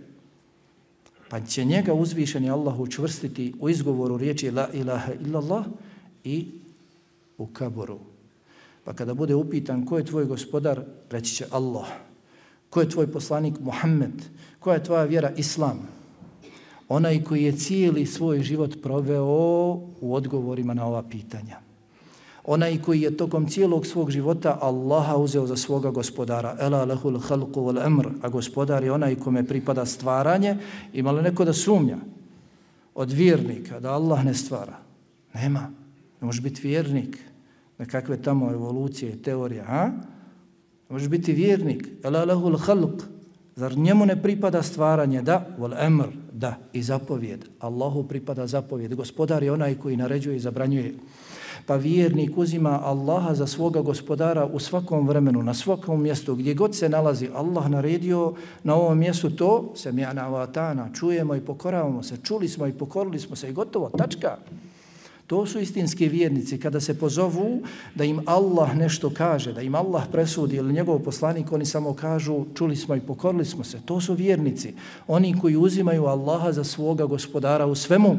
Pa će njega uzvišeni Allah učvrstiti u izgovoru riječi la ilaha illallah i u kaboru. Pa kada bude upitan ko je tvoj gospodar, reći će Allah. Ko je tvoj poslanik Muhammed? Koja je tvoja vjera Islam? Onaj koji je cijeli svoj život proveo u odgovorima na ova pitanja. Onaj koji je tokom cijelog svog života Allaha uzeo za svoga gospodara. Ela lahul khalqu wal amr. A gospodar je onaj kome pripada stvaranje. Ima li neko da sumnja od vjernika da Allah ne stvara? Nema. Ne može biti vjernik. Nekakve tamo evolucije, teorije, a? Možeš biti vjernik. Ela lahul khalq. Zar njemu ne pripada stvaranje? Da. Wal amr. Da. I zapovjed. Allahu pripada zapovjed. Gospodar je onaj koji naređuje i zabranjuje. Pa vjernik uzima Allaha za svoga gospodara u svakom vremenu, na svakom mjestu, gdje god se nalazi. Allah naredio na ovom mjestu to, semi'ana wa ata'na, čujemo i pokoravamo se, čuli smo i pokorili smo se i gotovo, tačka. To su istinski vjernici. Kada se pozovu da im Allah nešto kaže, da im Allah presudi ili njegov poslanik, oni samo kažu čuli smo i pokorili smo se. To su vjernici. Oni koji uzimaju Allaha za svoga gospodara u svemu.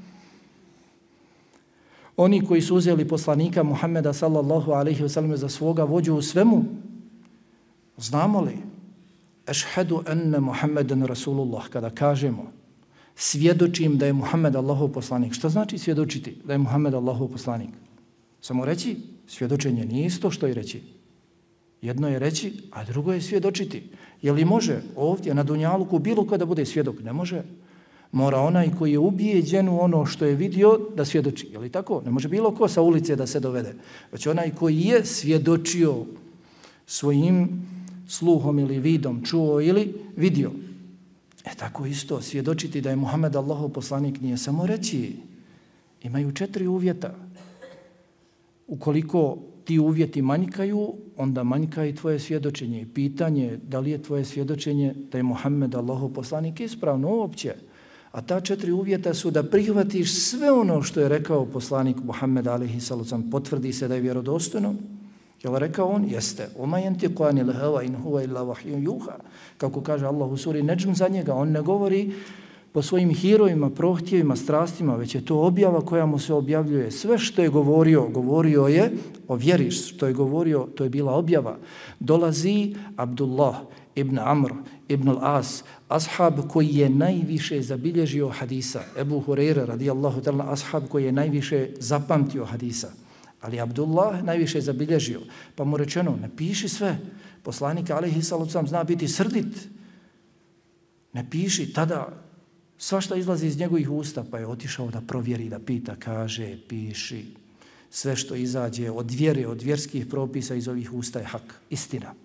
Oni koji su uzeli poslanika Muhammeda sallallahu alaihi wasallam za svoga vođu u svemu. Znamo li? Ešhedu enne Muhammeden Rasulullah. Kada kažemo svjedočim da je Muhammed Allahov poslanik. Što znači svjedočiti da je Muhammed Allahov poslanik? Samo reći, svjedočenje nije isto što i reći. Jedno je reći, a drugo je svjedočiti. Je li može ovdje na dunjaluku bilo kada bude svjedok? Ne može. Mora onaj koji je ubijeđen u ono što je vidio da svjedoči. Je li tako? Ne može bilo ko sa ulice da se dovede. Već onaj koji je svjedočio svojim sluhom ili vidom, čuo ili vidio. Tako isto, svjedočiti da je Muhammed Allahov poslanik nije samo reći. Imaju 4 uvjeta. Ukoliko ti uvjeti manjkaju, onda manjka i tvoje svjedočenje. I pitanje da li je tvoje svjedočenje da je Muhammed Allahov poslanik ispravno uopće. A ta 4 uvjeta su da prihvatiš sve ono što je rekao poslanik Muhammed alejhi sallam, potvrdi se da je vjerodostojno. Je li rekao on? Jeste. Oma yantiqu anil hawa in huwa illa wahyun yuha. Kako kaže Allah u suri Nedžm za njega, on ne govori po svojim hirojima, prohtjevima, strastima, već je to objava koja mu se objavljuje. Sve što je govorio je o vjeri, što je govorio, to je bila objava. Dolazi Abdullah ibn Amr ibn al-As, ashab koji je najviše zabilježio hadisa. Ebu Hureyre radijallahu ta'ala, ashab koji je najviše zapamtio hadisa. Ali Abdullah najviše zabilježio. Pa mu rečeno, ne piši sve. Poslanik alejhi sallam zna biti srdit. Ne piši, tada svašta izlazi iz njegovih usta, pa je otišao da provjeri, da pita, kaže, piši. Sve što izađe od vjere, od vjerskih propisa iz ovih usta je hak, istina.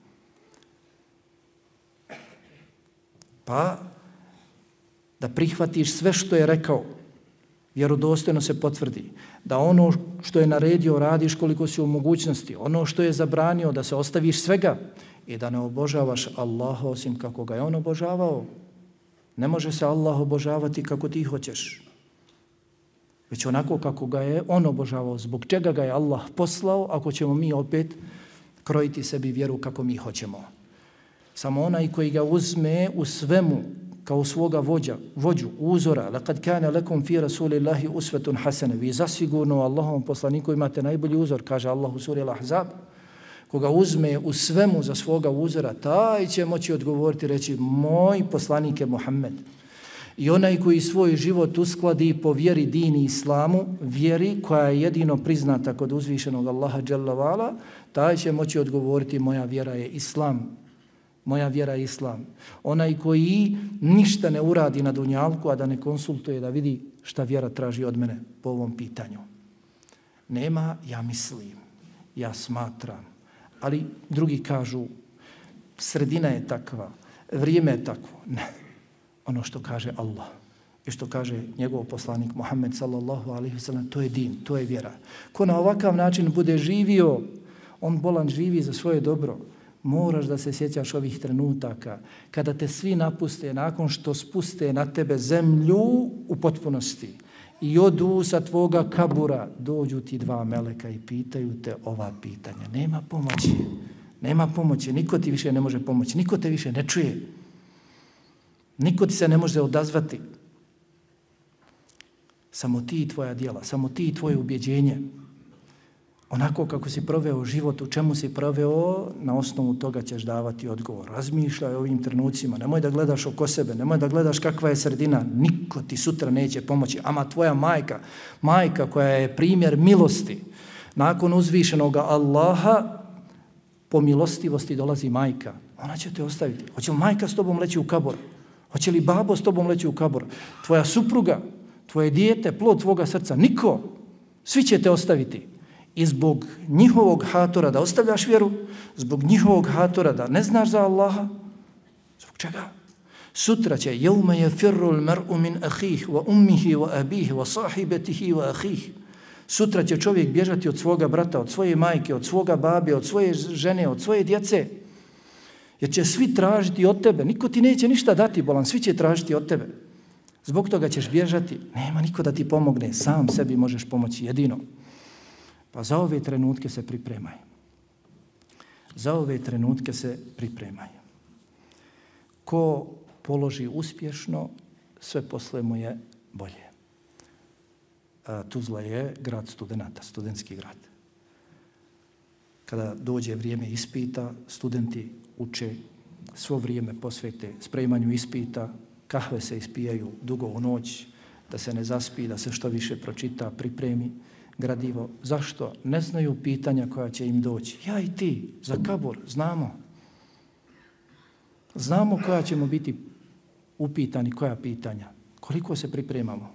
Pa da prihvatiš sve što je rekao, vjerodostojno se potvrdi. Da ono što je naredio radiš koliko si u mogućnosti. Ono što je zabranio da se ostaviš svega i da ne obožavaš Allaha osim kako ga je on obožavao. Ne može se Allah obožavati kako ti hoćeš. Već onako kako ga je on obožavao. Zbog čega ga je Allah poslao ako ćemo mi opet krojiti sebi vjeru kako mi hoćemo. Samo onaj koji ga uzme u svemu kao svoga vođu, uzora, laqad kana lakum fi rasulillahi uswatun hasana. Vi zasigurno Allahovom poslaniku imate najbolji uzor, kaže Allah u suri Al-Ahzab. koga uzme u svemu za svoga uzora, taj će moći odgovoriti i reći moj poslanik je Muhammed. I onaj koji svoj život uskladi po vjeri dini islamu, vjeri koja je jedino priznata kod uzvišenog Allaha dželle vala, taj će moći odgovoriti moja vjera je islam. Moja vjera je islam. Onaj koji ništa ne uradi na dunjalku, a da ne konsultuje, da vidi šta vjera traži od mene po ovom pitanju. Nema, ja mislim, ja smatram, ali drugi kažu sredina je takva, vrijeme je takvo. Ne. Ono što kaže Allah i što kaže njegov poslanik Muhammed sallallahu alaihi wa sallam, to je din, to je vjera. Ko na ovakav način bude živio, on bolan živi za svoje dobro. Moraš da se sjećaš ovih trenutaka kada te svi napuste nakon što spuste na tebe zemlju u potpunosti i odu sa tvoga kabura, dođu ti dva meleka i pitaju te ova pitanja. Nema pomoći, nema pomoći, niko ti više ne može pomoći, niko te više ne čuje. Niko ti se ne može odazvati. Samo ti i tvoja djela, samo ti i tvoje ubjeđenje. Onako kako si proveo život, u čemu si proveo, na osnovu toga ćeš davati odgovor. Razmišljaj o ovim trenucima, nemoj da gledaš oko sebe, nemoj da gledaš kakva je sredina, niko ti sutra neće pomoći. Ama tvoja majka koja je primjer milosti, nakon uzvišenoga Allaha, po milostivosti dolazi majka. Ona će te ostaviti. Hoće li majka s tobom leći u kabor? Hoće li babo s tobom leći u kabor? Tvoja supruga, tvoje dijete, plod tvoga srca, niko. Svi će te ostaviti. I zbog njihovog hatora da ostavljaš vjeru, zbog njihovog hatora da ne znaš za Allaha, zbog čega? Sutra će jevme je firrul mar'u min ahih, wa ummihi, wa abih, wa sahibetihi, wa ahih. Sutra će čovjek bježati od svoga brata, od svoje majke, od svoga babe, od svoje žene, od svoje djece. Jer će svi tražiti od tebe. Niko ti neće ništa dati, bolan, svi će tražiti od tebe. Zbog toga ćeš bježati. Nema niko da ti pomogne. Sam sebi možeš pomoći jedino. Pa za ove trenutke se pripremaj. Za ove trenutke se pripremaj. Ko položi uspješno, sve posle mu je bolje. Tuzla je grad studenata, studentski grad. Kada dođe vrijeme ispita, studenti uče, svo vrijeme posvete spremanju ispita, kahve se ispijaju dugo u noć, da se ne zaspi, da se što više pročita, pripremi gradivo. Zašto? Ne znaju pitanja koja će im doći. Ja i ti, za kabur, znamo. Znamo koja ćemo biti upitani, koja pitanja. Koliko se pripremamo.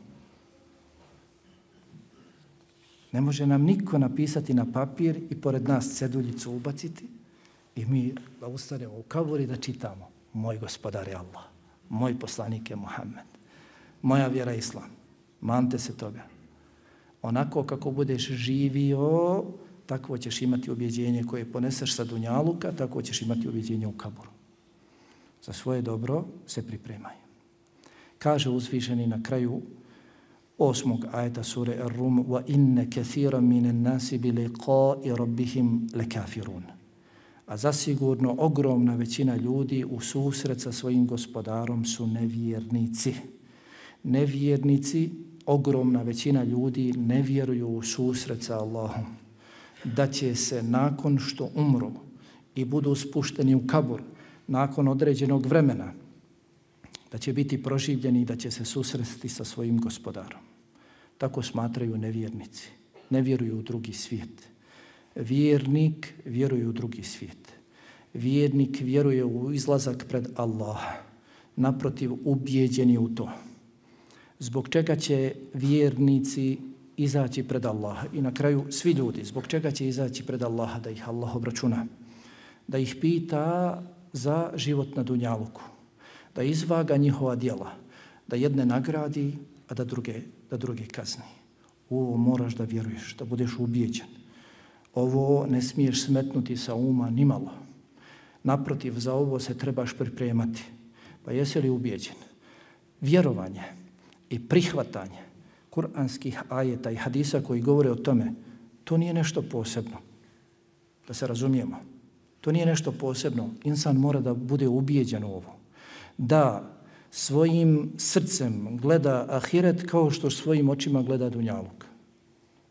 Ne može nam niko napisati na papir i pored nas ceduljicu ubaciti i mi da ustanemo u kabur i da čitamo. Moj gospodar je Allah, moj poslanik je Muhammed, moja vjera je islam. Mante se toga. Onako kako budeš živio, tako ćeš imati ubjeđenje koje poneseš sa dunjaluka, tako ćeš imati ubjeđenje u kaburu. Za svoje dobro se pripremaj. Kaže uzvišeni na kraju 8. ajeta sure Ar-Rum wa inna kathiran minan nasi bi liqa'i rabbihim lekafirun. A zasigurno ogromna većina ljudi u susret sa svojim gospodarom su nevjernici. Nevjernici, ogromna većina ljudi ne vjeruju u susret sa Allahom. Da će se nakon što umru i budu spušteni u kabur, nakon određenog vremena, da će biti proživljeni i da će se susresti sa svojim gospodarom. Tako smatraju nevjernici. Ne vjeruju u drugi svijet. Vjernik vjeruje u drugi svijet. Vjernik vjeruje u izlazak pred Allaha. Naprotiv, ubijeđen je u to. Zbog čega će vjernici izaći pred Allaha? I na kraju svi ljudi, zbog čega će izaći pred Allaha? Da ih Allah obračuna. Da ih pita za život na dunjaluku. Da izvaga njihova djela. Da jedne nagradi, a da druge kazni. U ovo moraš da vjeruješ, da budeš ubijeđen. Ovo ne smiješ smetnuti sa uma nimalo. Naprotiv, za ovo se trebaš pripremati. Pa jesi li ubijeđen? Vjerovanje i prihvatanje kuranskih ajeta i hadisa koji govore o tome, to nije nešto posebno. Da se razumijemo. To nije nešto posebno. Insan mora da bude ubijeđen u ovo. Da svojim srcem gleda ahiret kao što svojim očima gleda dunjaluk.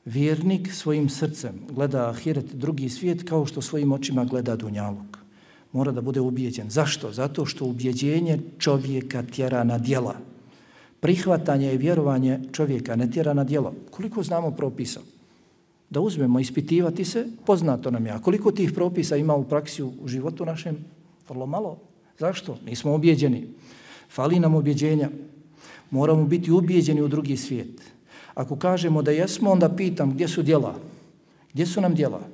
Vjernik svojim srcem gleda ahiret, drugi svijet, kao što svojim očima gleda dunjaluk. Mora da bude ubijeđen. Zašto? Zato što ubjeđenje čovjeka tjera na djela. Prihvatanje i vjerovanje čovjeka ne tjera na djelo. Koliko znamo propisa? Da uzmemo ispitivati se, poznato nam je. A koliko tih propisa ima u praksi u životu našem? Vrlo malo. Zašto? Nismo ubijeđeni. Fali nam ubjeđenja. Moramo biti ubijeđeni u drugi svijet. Ako kažemo da jesmo, onda pitam gdje su djela? Gdje su nam djela?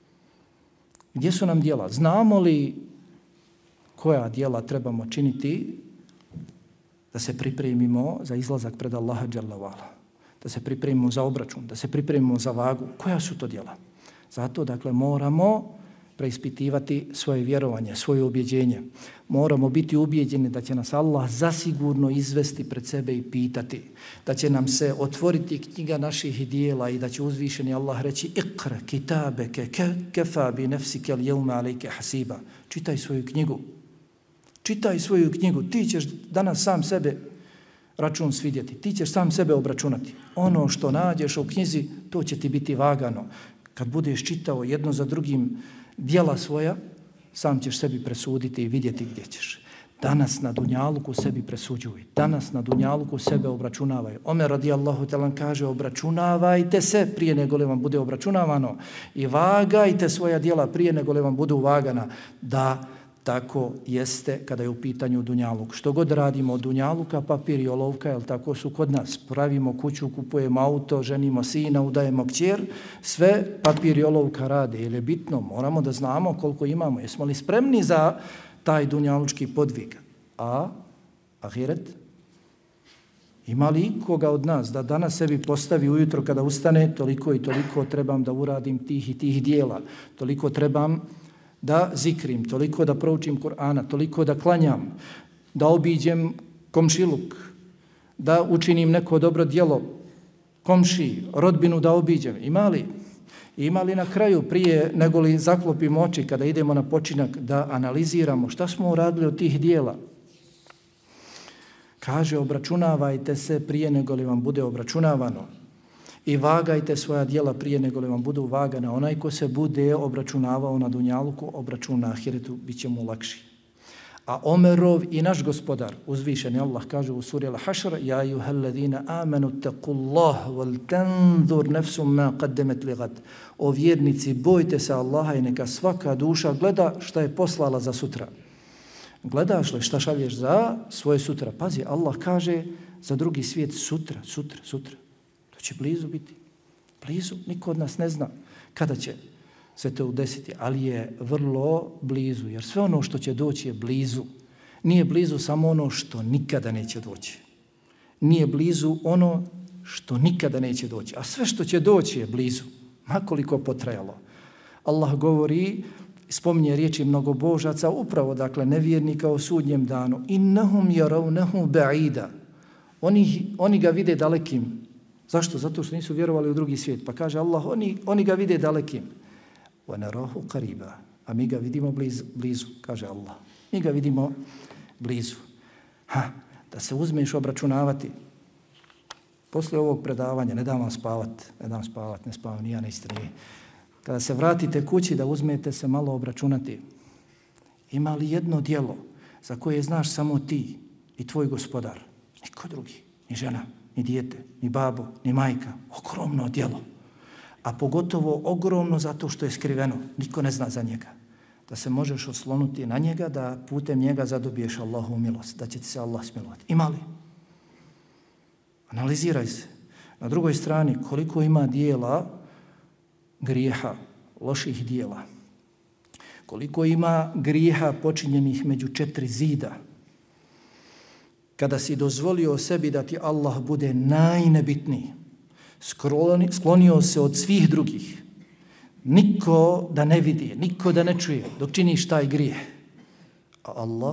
Gdje su nam djela? Znamo li koja djela trebamo činiti da se pripremimo za izlazak pred Allaha dželle vala, da se pripremimo za obračun, da se pripremimo za vagu? Koja su to djela? Zato, dakle, moramo preispitivati svoje vjerovanje, svoje ubjeđenje. Moramo biti ubijeđeni da će nas Allah zasigurno izvesti pred sebe i pitati, da će nam se otvoriti knjiga naših dijela i da će uzvišeni Allah reći Iqra kitabeke kefa bi nefsike al-yawma alejke hasiba. Čitaj svoju knjigu. Čitaj svoju knjigu. Ti ćeš danas sam sebe račun svidjeti. Ti ćeš sam sebe obračunati. Ono što nađeš u knjizi, to će ti biti vagano. Kad budeš čitao jedno za drugim djela svoja, sam ćeš sebi presuditi i vidjeti gdje ćeš. Danas na dunjaluku sebi presuđuj. Danas na dunjaluku sebe obračunavaj. Omer radijallahu ta'ala kaže obračunavajte se prije nego li vam bude obračunavano i vagajte svoja djela prije nego li vam budu vagana. Da, tako jeste kada je u pitanju dunjaluk. Što god radimo od dunjaluka, papir i olovka, jel tako su kod nas. Pravimo kuću, kupujemo auto, ženimo sina, udajemo kćer, sve papir i olovka rade. Jer je bitno, moramo da znamo koliko imamo. Jesmo li spremni za taj dunjalučki podvig? A ahiret? Ima li ikoga od nas da danas sebi postavi ujutro kada ustane toliko i toliko trebam da uradim tih i tih dijela, toliko trebam da zikrim, toliko da proučim Kur'ana, toliko da klanjam, da obiđem komšiluk, da učinim neko dobro djelo, komši, rodbinu da obiđem. Ima li na kraju prije nego li zaklopimo oči kada idemo na počinak da analiziramo šta smo uradili od tih dijela? Kaže obračunavajte se prije nego li vam bude obračunavano. I vagajte svoja djela prije nego li vam budu vagana. Onaj ko se bude obračunavao na dunjaluku, obračun na ahiretu, bit će mu lakši. A Omerov i naš gospodar, uzvišeni Allah, kaže u suri Al-Hašr, ja ejuhalladina amanu taqullah wal tanzur nefsum ma qaddemet li gad. O vjernici, bojte se Allaha i neka svaka duša gleda šta je poslala za sutra. Gledaš li šta šalješ za svoje sutra? Pazi, Allah kaže za drugi svijet sutra. To će blizu biti. Blizu, niko od nas ne zna kada će se to udesiti, ali je vrlo blizu, jer sve ono što će doći je blizu. Nije blizu samo ono što nikada neće doći. Nije blizu ono što nikada neće doći, a sve što će doći je blizu, makoliko potrajalo. Allah govori, spominje riječi mnogobožaca, upravo dakle nevjernika o sudnjem danu. Innahum yarawnahu ba'ida. Oni ga vide dalekim. Zašto? Zato što nisu vjerovali u drugi svijet. Pa kaže Allah, oni ga vide dalekim. وَنَرَاهُ قَرِيبًا. A mi ga vidimo blizu, kaže Allah. Mi ga vidimo blizu. Da se uzmeš obračunavati. Poslije ovog predavanja, ne dam spavat, ne spavam ni ja, ne istrije. Kada se vratite kući, da uzmete se malo obračunati. Ima li jedno djelo za koje znaš samo ti i tvoj gospodar? Niko drugi, ni žena, ni dijete, ni babo, ni majka. Ogromno djelo. A pogotovo ogromno zato što je skriveno. Niko ne zna za njega. Da se možeš oslonuti na njega, da putem njega zadobiješ Allahovu milost, da će ti se Allah smilovati. Ima li? Analiziraj se. Na drugoj strani, koliko ima dijela grijeha, loših dijela. Koliko ima grijeha počinjenih među 4 zida. Kada si dozvolio sebi da ti Allah bude najnebitniji, sklonio se od svih drugih, niko da ne vidi, niko da ne čuje dok činiš taj grijeh. A Allah,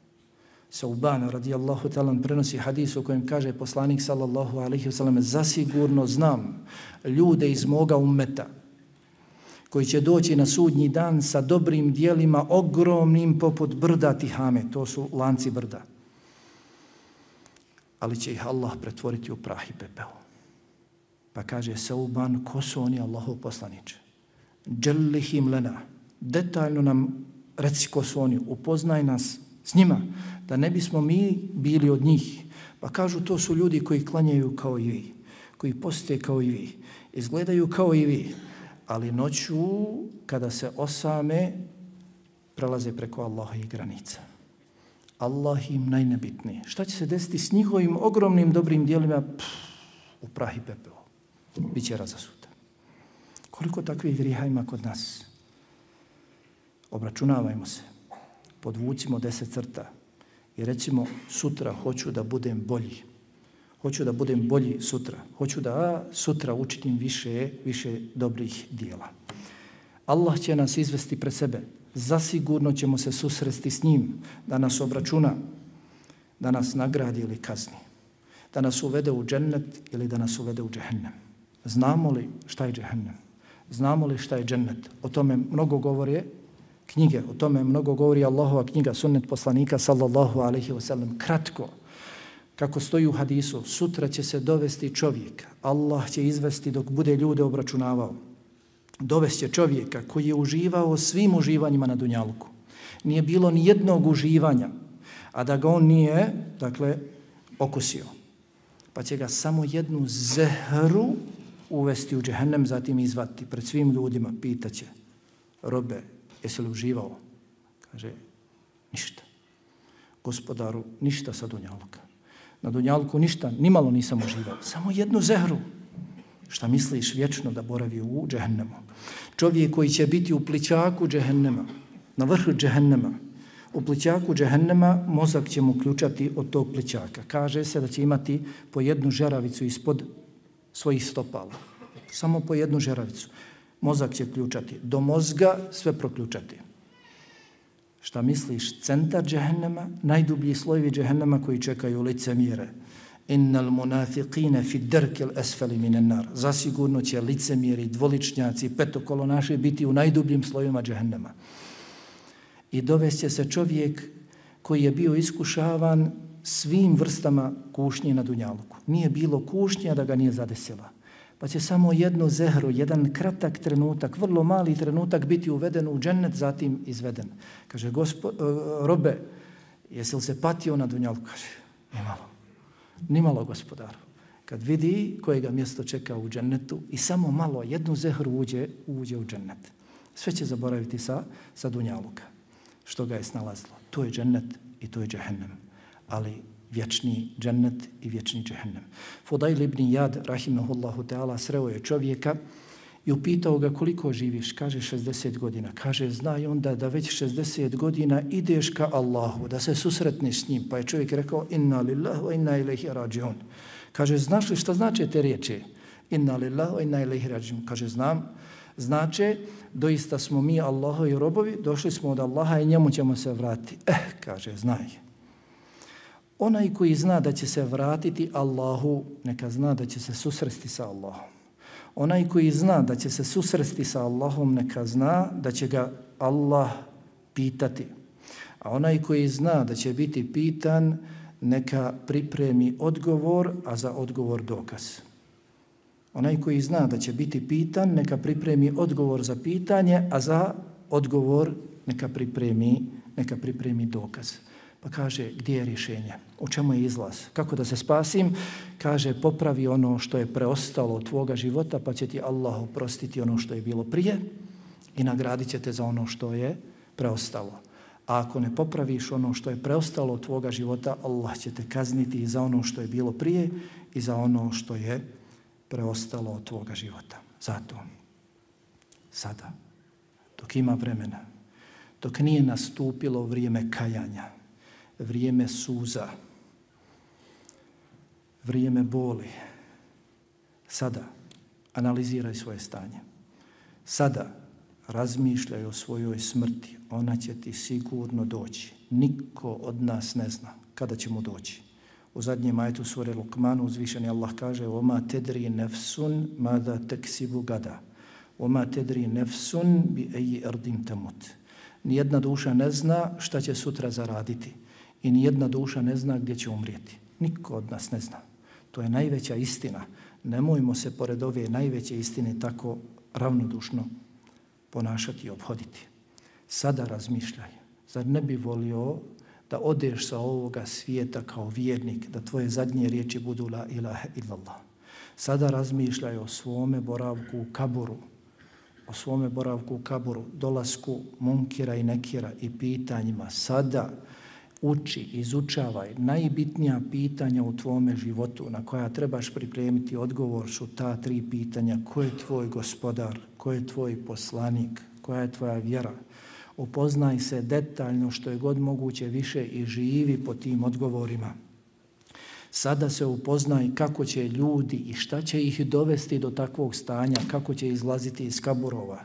Sauban radijallahu ta'ala prenosi hadis u kojem kaže poslanik sallallahu alaihi wasallam, zasigurno znam ljude iz moga ummeta koji će doći na sudnji dan sa dobrim dijelima ogromnim poput brda Tihame, to su lanci brda. Ali će ih Allah pretvoriti u prah i pepeo. Pa kaže Sauban, ko su oni Allahov poslaniče? Džellihim lena, detaljno nam reci ko su oni, upoznaj nas s njima, da ne bismo mi bili od njih. Pa kažu to su ljudi koji klanjaju kao i vi, koji poste kao i vi, izgledaju kao i vi, ali noću kada se osame prelaze preko Allahovih granica. Allah im najnebitniji. Šta će se desiti s njihovim ogromnim dobrim dijelima? U prah i pepeo. Biće razasuta. Koliko takvih grijeha ima kod nas? Obračunavajmo se. Podvucimo 10 crta i recimo sutra hoću da budem bolji. Hoću da budem bolji sutra. Hoću da sutra učinim više dobrih dijela. Allah će nas izvesti pred sebe. Zasigurno ćemo se susresti s njim, da nas obračuna, da nas nagradi ili kazni, da nas uvede u džennet ili da nas uvede u džehennem. Znamo li šta je džehennem? Znamo li šta je džennet? O tome mnogo govore knjige, o tome mnogo govori Allahova knjiga, sunnet poslanika sallallahu alaihi wa sallam. Kratko, kako stoji u hadisu, sutra će se dovesti čovjek, Allah će izvesti dok bude ljude obračunavao. Dovest će čovjeka koji je uživao svim uživanjima na dunjaluku. Nije bilo ni jednog uživanja, a da ga on nije, okusio. Pa će ga samo jednu zehru uvesti u džehennem, zatim izvati pred svim ljudima, pitaće, robe, jesi li uživao? Kaže, ništa. Gospodaru, ništa sa dunjaluka. Na dunjaluku ništa, nimalo nisam uživao, samo jednu zehru. Šta misliš vječno da boravi u džehennemu? Čovjek koji će biti u plićaku džehennema, na vrhu džehennema, u plićaku džehennema mozak će mu ključati od tog plićaka. Kaže se da će imati po jednu žeravicu ispod svojih stopala. Samo po jednu žeravicu. Mozak će ključati. Do mozga sve proključati. Šta misliš? Centar džehennema, najdublji slojevi džehennema koji čekaju licemjere. Innal munafiqina fi darkil asfali minan nar. Zasigurno će licemjeri, dvoličnjaci, petokolonaši biti u najdubljim slojevima džehennema. I dovešće se čovjek koji je bio iskušavan svim vrstama kušnje na dunjaluku. Nije bilo kušnja da ga nije zadesila. Pa će samo jednu zehru, jedan kratak trenutak, vrlo mali trenutak biti uveden u džennet, zatim izveden. Kaže, robe, jesi li se patio na dunjaluku? Kaže, nimalo. Nimalo, gospodaru. Kad vidi kojega mjesto čeka u džennetu i samo malo, jednu zehru uđe u džennet. Sve će zaboraviti sa dunjaluka. Što ga je snalazilo. To je džennet i to je džehennem. Ali vječni džennet i vječni džehennem. Fudajl ibn Iyad, rahimahullahu ta'ala, sreo je čovjeka i upitao ga koliko živiš. Kaže 60 godina. Kaže, znaj onda da već 60 godina ideš ka Allahu, da se susretneš s njim. Pa je čovjek rekao, inna lillahi wa inna ilaihi rađiun. Kaže, znaš li šta znače te riječi? Inna lillahi wa inna ilaihi rađiun. Kaže, znam. Znače, doista smo mi Allahovi robovi, došli smo od Allaha i njemu ćemo se vratiti. Kaže, znaj. Onaj koji zna da će se vratiti Allahu, neka zna da će se susresti sa Allahom. Onaj koji zna da će se susresti sa Allahom, neka zna da će ga Allah pitati. A onaj koji zna da će biti pitan, neka pripremi odgovor, a za odgovor dokaz. Onaj koji zna da će biti pitan, neka pripremi odgovor za pitanje, a za odgovor neka pripremi dokaz. Pa kaže, gdje je rješenje? U čemu je izlaz? Kako da se spasim? Kaže, popravi ono što je preostalo od tvoga života, pa će ti Allah oprostiti ono što je bilo prije i nagradit će te za ono što je preostalo. A ako ne popraviš ono što je preostalo od tvoga života, Allah će te kazniti i za ono što je bilo prije i za ono što je preostalo od tvoga života. Zato, sada, dok ima vremena, dok nije nastupilo vrijeme kajanja, vrijeme suza, vrijeme boli, sada analiziraj svoje stanje. Sada razmišljaj o svojoj smrti. Ona će ti sigurno doći. Niko od nas ne zna kada će mu doći. U zadnjem ajetu sure Luqmanu uzvišeni Allah kaže وَمَا تَدْرِي نَفْسٌ مَاذَا تَكْسِبُ غَدًا وَمَا تَدْرِي نَفْسٌ بِأَيِّ أَرْضٍ تَمُوتُ. Nijedna duša ne zna šta će sutra zaraditi i nijedna duša ne zna gdje će umrijeti. Niko od nas ne zna. To je najveća istina, nemojmo se pored ove najveće istine tako ravnodušno ponašati i obhoditi. Sada razmišljaj, zar ne bi volio da odeš sa ovoga svijeta kao vjernik, da tvoje zadnje riječi budu la ilaha illallah. Sada razmišljaj o svome boravku u kaburu, dolasku munkira i nekira i pitanjima. Sada uči, izučavaj najbitnija pitanja u tvome životu na koja trebaš pripremiti odgovor su ta 3 pitanja. Ko je tvoj gospodar? Ko je tvoj poslanik? Koja je tvoja vjera? Upoznaj se detaljno što je god moguće više i živi po tim odgovorima. Sada se upoznaj kako će ljudi i šta će ih dovesti do takvog stanja, kako će izlaziti iz kaburova.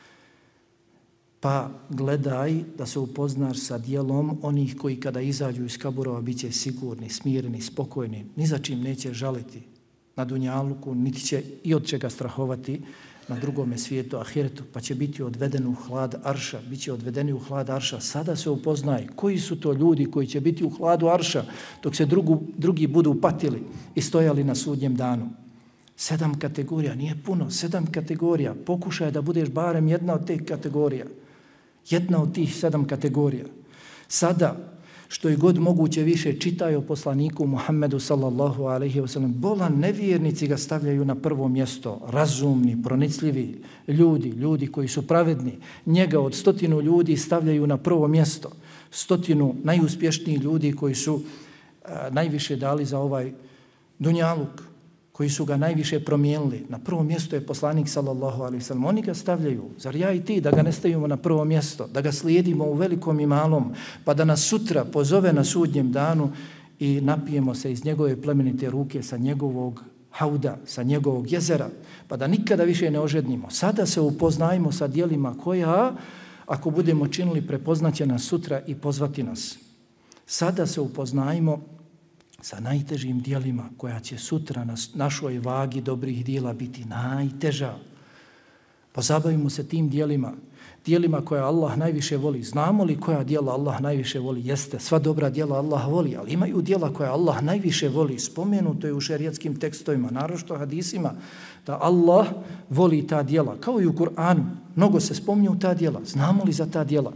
Pa gledaj da se upoznaš sa djelom onih koji kada izađu iz kaburova bit će sigurni, smireni, spokojni, ni za čim neće žaliti na dunjaluku, niti će i od čega strahovati na drugome svijetu, ahiretu, pa će biti odvedeni u hlad arša, bit će odvedeni u hlad arša. Sada se upoznaj koji su to ljudi koji će biti u hladu arša dok se drugi budu patili i stojali na sudnjem danu. 7 kategorija, nije puno, 7 kategorija. Pokušaj da budeš barem jedna od tih kategorija. Jedna od tih 7 kategorija. Sada, što je god moguće više, čitaj o poslaniku Muhammedu sallallahu alaihi wa sallam. Bolan nevjernici ga stavljaju na prvo mjesto. Razumni, pronicljivi ljudi koji su pravedni. Njega od 100 ljudi stavljaju na prvo mjesto. 100 najuspješnijih ljudi koji su najviše dali za ovaj dunjaluk, koji su ga najviše promijenili. Na prvo mjesto je poslanik sallallahu alaihi sallam. Oni ga stavljaju. Zar ja i ti da ga ne stavimo na prvo mjesto, da ga slijedimo u velikom i malom, pa da nas sutra pozove na sudnjem danu i napijemo se iz njegove plemenite ruke sa njegovog hauda, sa njegovog jezera, pa da nikada više ne ožednimo. Sada se upoznajmo sa djelima koja, ako budemo činili, prepoznaće nas sutra i pozvati nas. Sada se upoznajmo sa najtežim dijelima koja će sutra na našoj vagi dobrih dijela biti najteža. Pozabavimo se tim dijelima koja Allah najviše voli. Znamo li koja dijela Allah najviše voli? Jeste, sva dobra dijela Allah voli, ali imaju dijela koja Allah najviše voli. Spomenuto je u šerijatskim tekstovima, naročito hadisima, da Allah voli ta dijela. Kao i u Kur'anu, mnogo se spominju ta dijela. Znamo li za ta dijela?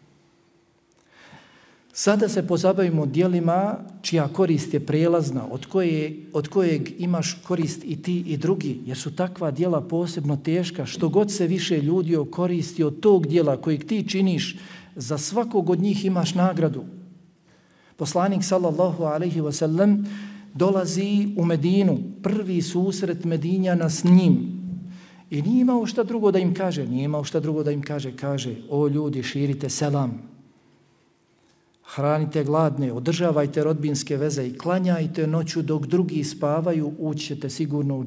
Sada se pozabavimo dijelima čija korist je prijelazna, od kojeg imaš korist i ti i drugi, jer su takva dijela posebno teška. Što god se više ljudi koristi od tog dijela kojeg ti činiš, za svakog od njih imaš nagradu. Poslanik sallallahu alaihi wa sallam dolazi u Medinu, prvi susret Medinjana s njim. I nije imao šta drugo da im kaže, kaže: o ljudi, širite selam. Hranite gladne, održavajte rodbinske veze i klanjajte noću dok drugi spavaju, ućete sigurno u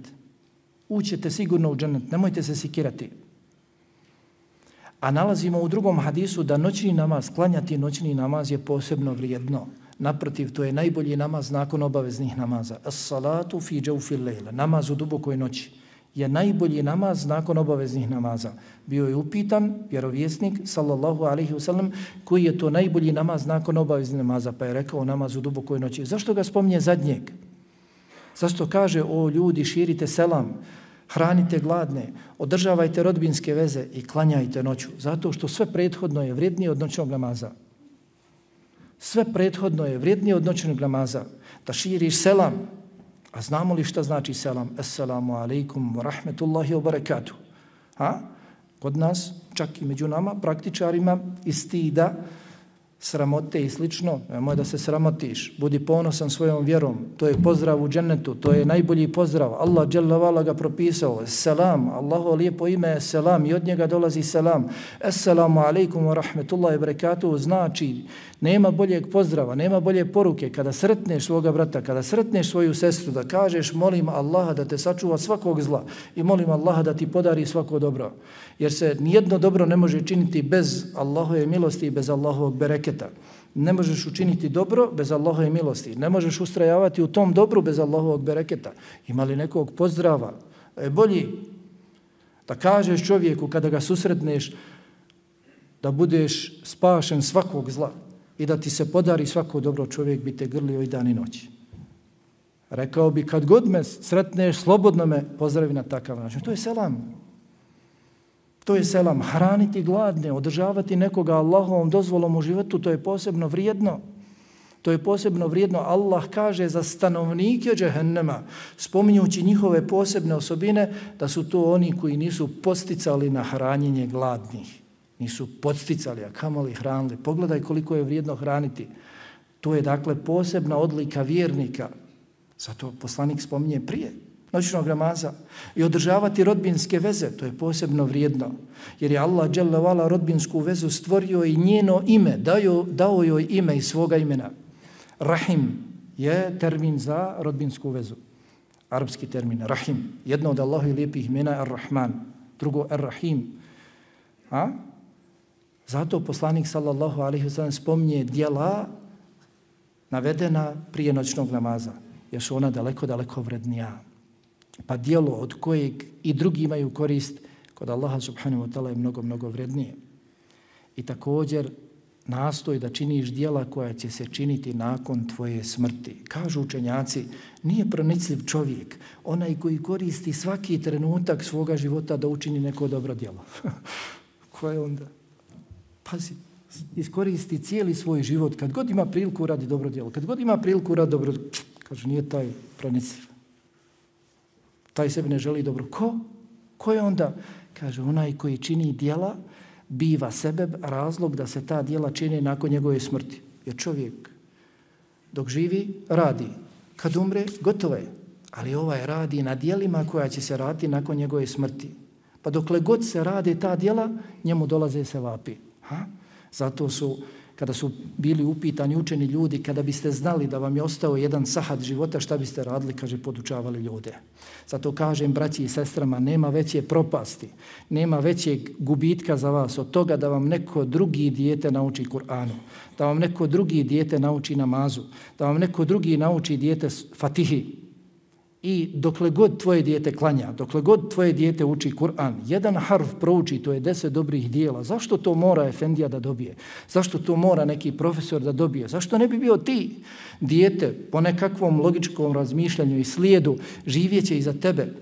džennet. Nemojte se sikirati. A nalazimo u drugom hadisu da noćni namaz, klanjati noćni namaz je posebno vrijedno. Naprotiv, to je najbolji namaz nakon obaveznih namaza. As-salatu fi džawfil lejla, namaz u dubokoj noći, je najbolji namaz nakon obaveznih namaza. Bio je upitan vjerovjesnik sallallahu alaihi wasallam koji je to najbolji namaz nakon obaveznih namaza, pa je rekao namaz u dubokoj noći. Zašto ga spominje zadnjeg? Zašto kaže: o ljudi, širite selam, hranite gladne, održavajte rodbinske veze i klanjajte noću? Zato što sve prethodno je vrijednije od noćnog namaza. Da širiš selam. A znamo li šta znači selam? Assalamu alaikum wa rahmetullahi wa barakatuh. Kod nas, čak i među nama, praktičarima, iz stida, sramote i slično, nemoj da se sramotiš, budi ponosan svojom vjerom, to je pozdrav u džennetu, to je najbolji pozdrav, Allah dželle vala ga propisao, selam, Allahovo lijepo ime je selam i od njega dolazi selam. Assalamu alaikum wa rahmetullahi wa barakatuh znači nema boljeg pozdrava, nema bolje poruke kada sretneš svoga brata, kada sretneš svoju sestru, da kažeš: molim Allaha da te sačuva svakog zla i molim Allaha da ti podari svako dobro. Jer se nijedno dobro ne može činiti bez Allahove milosti i bez Allahovog bereketa. Ne možeš učiniti dobro bez Allahove milosti. Ne možeš ustrajavati u tom dobru bez Allahovog bereketa. Ima li nekog pozdrava? Bolji da kažeš čovjeku kada ga susretneš da budeš spašen svakog zla i da ti se podari svako dobro, čovjek bi te grlio i dan i noć. Rekao bi kad god me sretneš, slobodno me pozdravi na takav način. To je selam. To je selam. Hraniti gladne, održavati nekoga Allahovom dozvolom u životu, to je posebno vrijedno. To je posebno vrijedno. Allah kaže za stanovnike džehennema, spominjući njihove posebne osobine, da su to oni koji nisu posticali na hranjenje gladnih. Nisu podsticali, a kamoli hranili. Pogledaj koliko je vrijedno hraniti. To je dakle posebna odlika vjernika. Zato poslanik spominje prije noćnog namaza. I održavati rodbinske veze, to je posebno vrijedno. Jer je Allah dželle vala rodbinsku vezu stvorio i njeno ime, dao joj ime iz svoga imena. Rahim je termin za rodbinsku vezu. Arapski termin, Rahim. Jedno od Allahovih lijepih imena je Ar-Rahman, drugo Ar-Rahim. Zato poslanik sallallahu alejhi ve sellem spominje djela navedena prije noćnog namaza, jer su ona daleko, daleko vrednija. Pa djelo od kojeg i drugi imaju korist kod Allaha subhanahu wa ta'ala je mnogo, mnogo vrednije. I također nastoj da činiš djela koja će se činiti nakon tvoje smrti. Kažu učenjaci, nije pronicljiv čovjek onaj koji koristi svaki trenutak svoga života da učini neko dobro djelo. Ko je onda? Pazi, iskoristi cijeli svoj život, kad god ima priliku radi dobro djelo, kad god ima priliku radi dobro djelo, kaže, nije taj pronicljiv. Taj sebi ne želi dobro. Ko? Ko je onda? Kaže, onaj koji čini djela, biva sebe razlog da se ta djela čini nakon njegove smrti. Jer čovjek dok živi, radi. Kad umre, gotovo je. Ali ovaj radi na djelima koja će se raditi nakon njegove smrti. Pa dokle god se rade ta djela, njemu dolaze sevapi. Zato su, kada su bili upitani učeni ljudi, kada biste znali da vam je ostao jedan sahat života, šta biste radili? Kaže, podučavali ljude. Zato kažem, braći i sestrama, nema veće propasti, nema većeg gubitka za vas od toga da vam neko drugi dijete nauči Kur'anu, da vam neko drugi dijete nauči namazu, da vam neko drugi nauči dijete Fatihi. I dokle god tvoje dijete klanja, dokle god tvoje dijete uči Kur'an, jedan harf prouči, to je 10 dobrih dijela. Zašto to mora efendija da dobije? Zašto to mora neki profesor da dobije? Zašto ne bi bio ti? Dijete po nekakvom logičkom razmišljanju i slijedu živjeće iza tebe.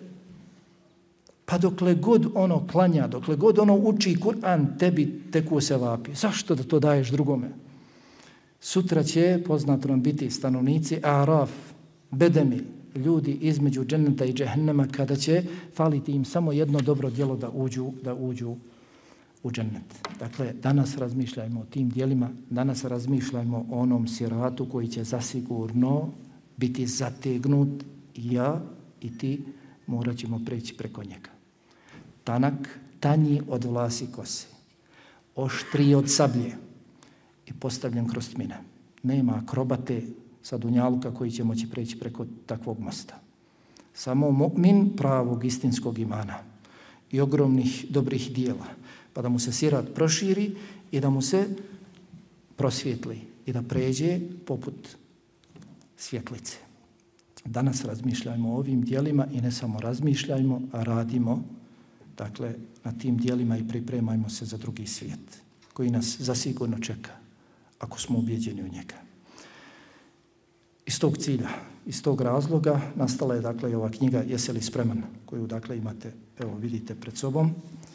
Pa dokle god ono klanja, dokle god ono uči Kur'an, tebi teku se vapi. Zašto da to daješ drugome? Sutra će, poznato nam biti stanovnici Araf, Bedemi, ljudi između dženneta i džehennema, kada će faliti im samo jedno dobro djelo da uđu u džennet. Dakle, danas razmišljajmo o tim djelima, danas razmišljajmo o onom siratu koji će zasigurno biti zategnut i ja i ti morat ćemo preći preko njega. Tanak, tanji od vlasi kose, oštriji od sablje i postavljen kroz tmine. Nema akrobate sa dunjaluka koji će moći preći preko takvog mosta. Samo mu'min pravog istinskog imana i ogromnih dobrih dijela, pa da mu se sirat proširi i da mu se prosvijetli i da pređe poput svjetlice. Danas razmišljajmo o ovim dijelima i ne samo razmišljajmo, a radimo dakle, na tim dijelima i pripremajmo se za drugi svijet koji nas zasigurno čeka ako smo ubijeđeni u njega. Iz tog cilja, iz tog razloga nastala je dakle i ova knjiga Jesi li spreman, koju dakle imate, evo vidite pred sobom.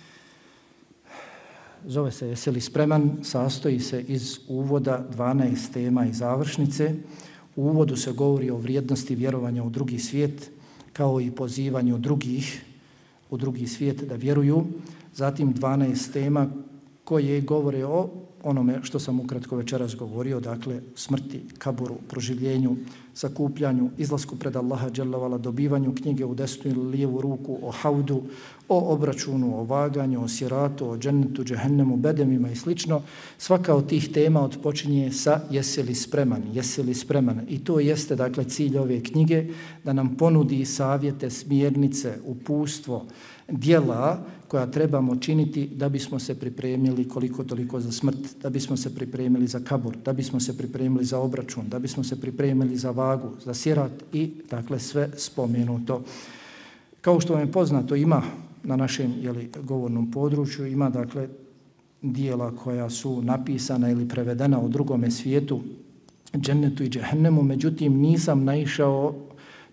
Zove se Jesi li spreman, sastoji se iz uvoda 12 tema i završnice. U uvodu se govori o vrijednosti vjerovanja u drugi svijet, kao i pozivanju drugih u drugi svijet da vjeruju. Zatim 12 tema koje govore o onome što sam ukratko večeras govorio, dakle smrti, kaburu, proživljenju, sakupljanju, izlasku pred Allaha dželle vala, dobivanju knjige u desnu ili lijevu ruku, o haudu, o obračunu, o vaganju, o siratu, o džennetu, džehennemu, bedemima i slično. Svaka od tih tema odpočinje sa jesi li spreman, jesi li spreman. I to jeste dakle cilj ove knjige, da nam ponudi savjete, smjernice, uputstvo, djela koja trebamo činiti da bismo se pripremili koliko toliko za smrt, da bismo se pripremili za kabur, da bismo se pripremili za obračun, da bismo se pripremili za vagu, za sirat i dakle sve spomenuto. Kao što vam je poznato, ima na našem govornom području, ima dakle dijela koja su napisana ili prevedena u drugome svijetu, džennetu i džehennemu, međutim nisam naišao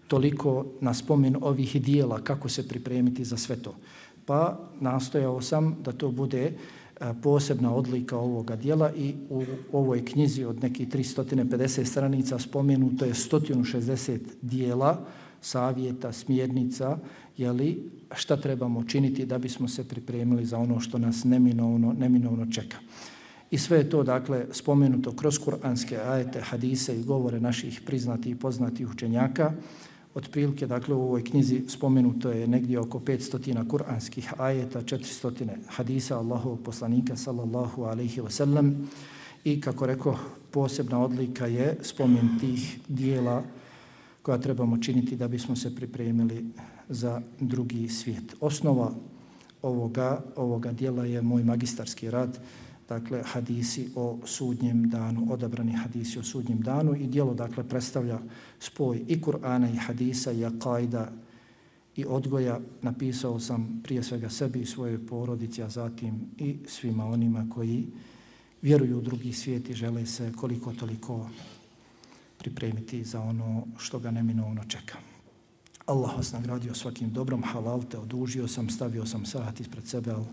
toliko na spomen ovih dijela, kako se pripremiti za sve to. Pa nastojao sam da to bude posebna odlika ovoga dijela i u ovoj knjizi od nekih 350 stranica spomenuto je 160 dijela, savjeta, smjernica, jeli, šta trebamo činiti da bismo se pripremili za ono što nas neminovno čeka. I sve je to, dakle, spomenuto kroz kuranske ajete, hadise i govore naših priznatih i poznatih učenjaka. Otprilike, dakle, u ovoj knjizi spomenuto je negdje oko 500 kuranskih ajeta, 400 hadisa Allahovog poslanika, sallallahu alaihi wasallam. I, kako rekao, posebna odlika je spomen tih dijela koja trebamo činiti da bismo se pripremili za drugi svijet. Osnova ovoga dijela je moj magistarski rad, dakle, hadisi o sudnjem danu, odabrani hadisi o sudnjem danu i dijelo, dakle, predstavlja spoj i Kur'ana i hadisa i akajda i odgoja. Napisao sam prije svega sebi i svojoj porodici, a zatim i svima onima koji vjeruju u drugi svijet i žele se koliko toliko pripremiti za ono što ga neminovno čeka. Allah vas nagradio svakim dobrom, halal te odužio sam, stavio sam sahat ispred sebe, ali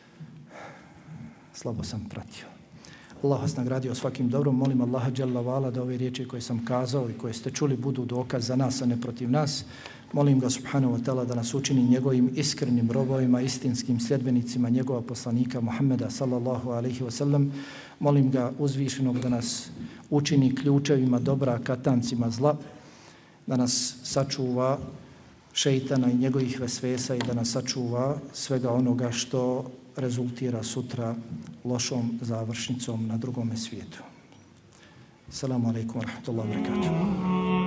slabo sam pratio. Allah vas nagradio svakim dobrom, molim Allaha dželle vala da ove riječi koje sam kazao i koje ste čuli budu dokaz za nas, a ne protiv nas. Molim ga subhanahu wa ta'ala da nas učini njegovim iskrenim robovima, istinskim sljedbenicima njegova poslanika Muhammeda sallallahu alaihi wa sallam. Molim ga uzvišenog da nas učini ključevima dobra, katancima zla, da nas sačuva šeitana i njegovih vesvesa i da nas sačuva svega onoga što rezultira sutra lošom završnicom na drugome svijetu. Assalamu alaikum wa rahmatullahi wa barakatuh.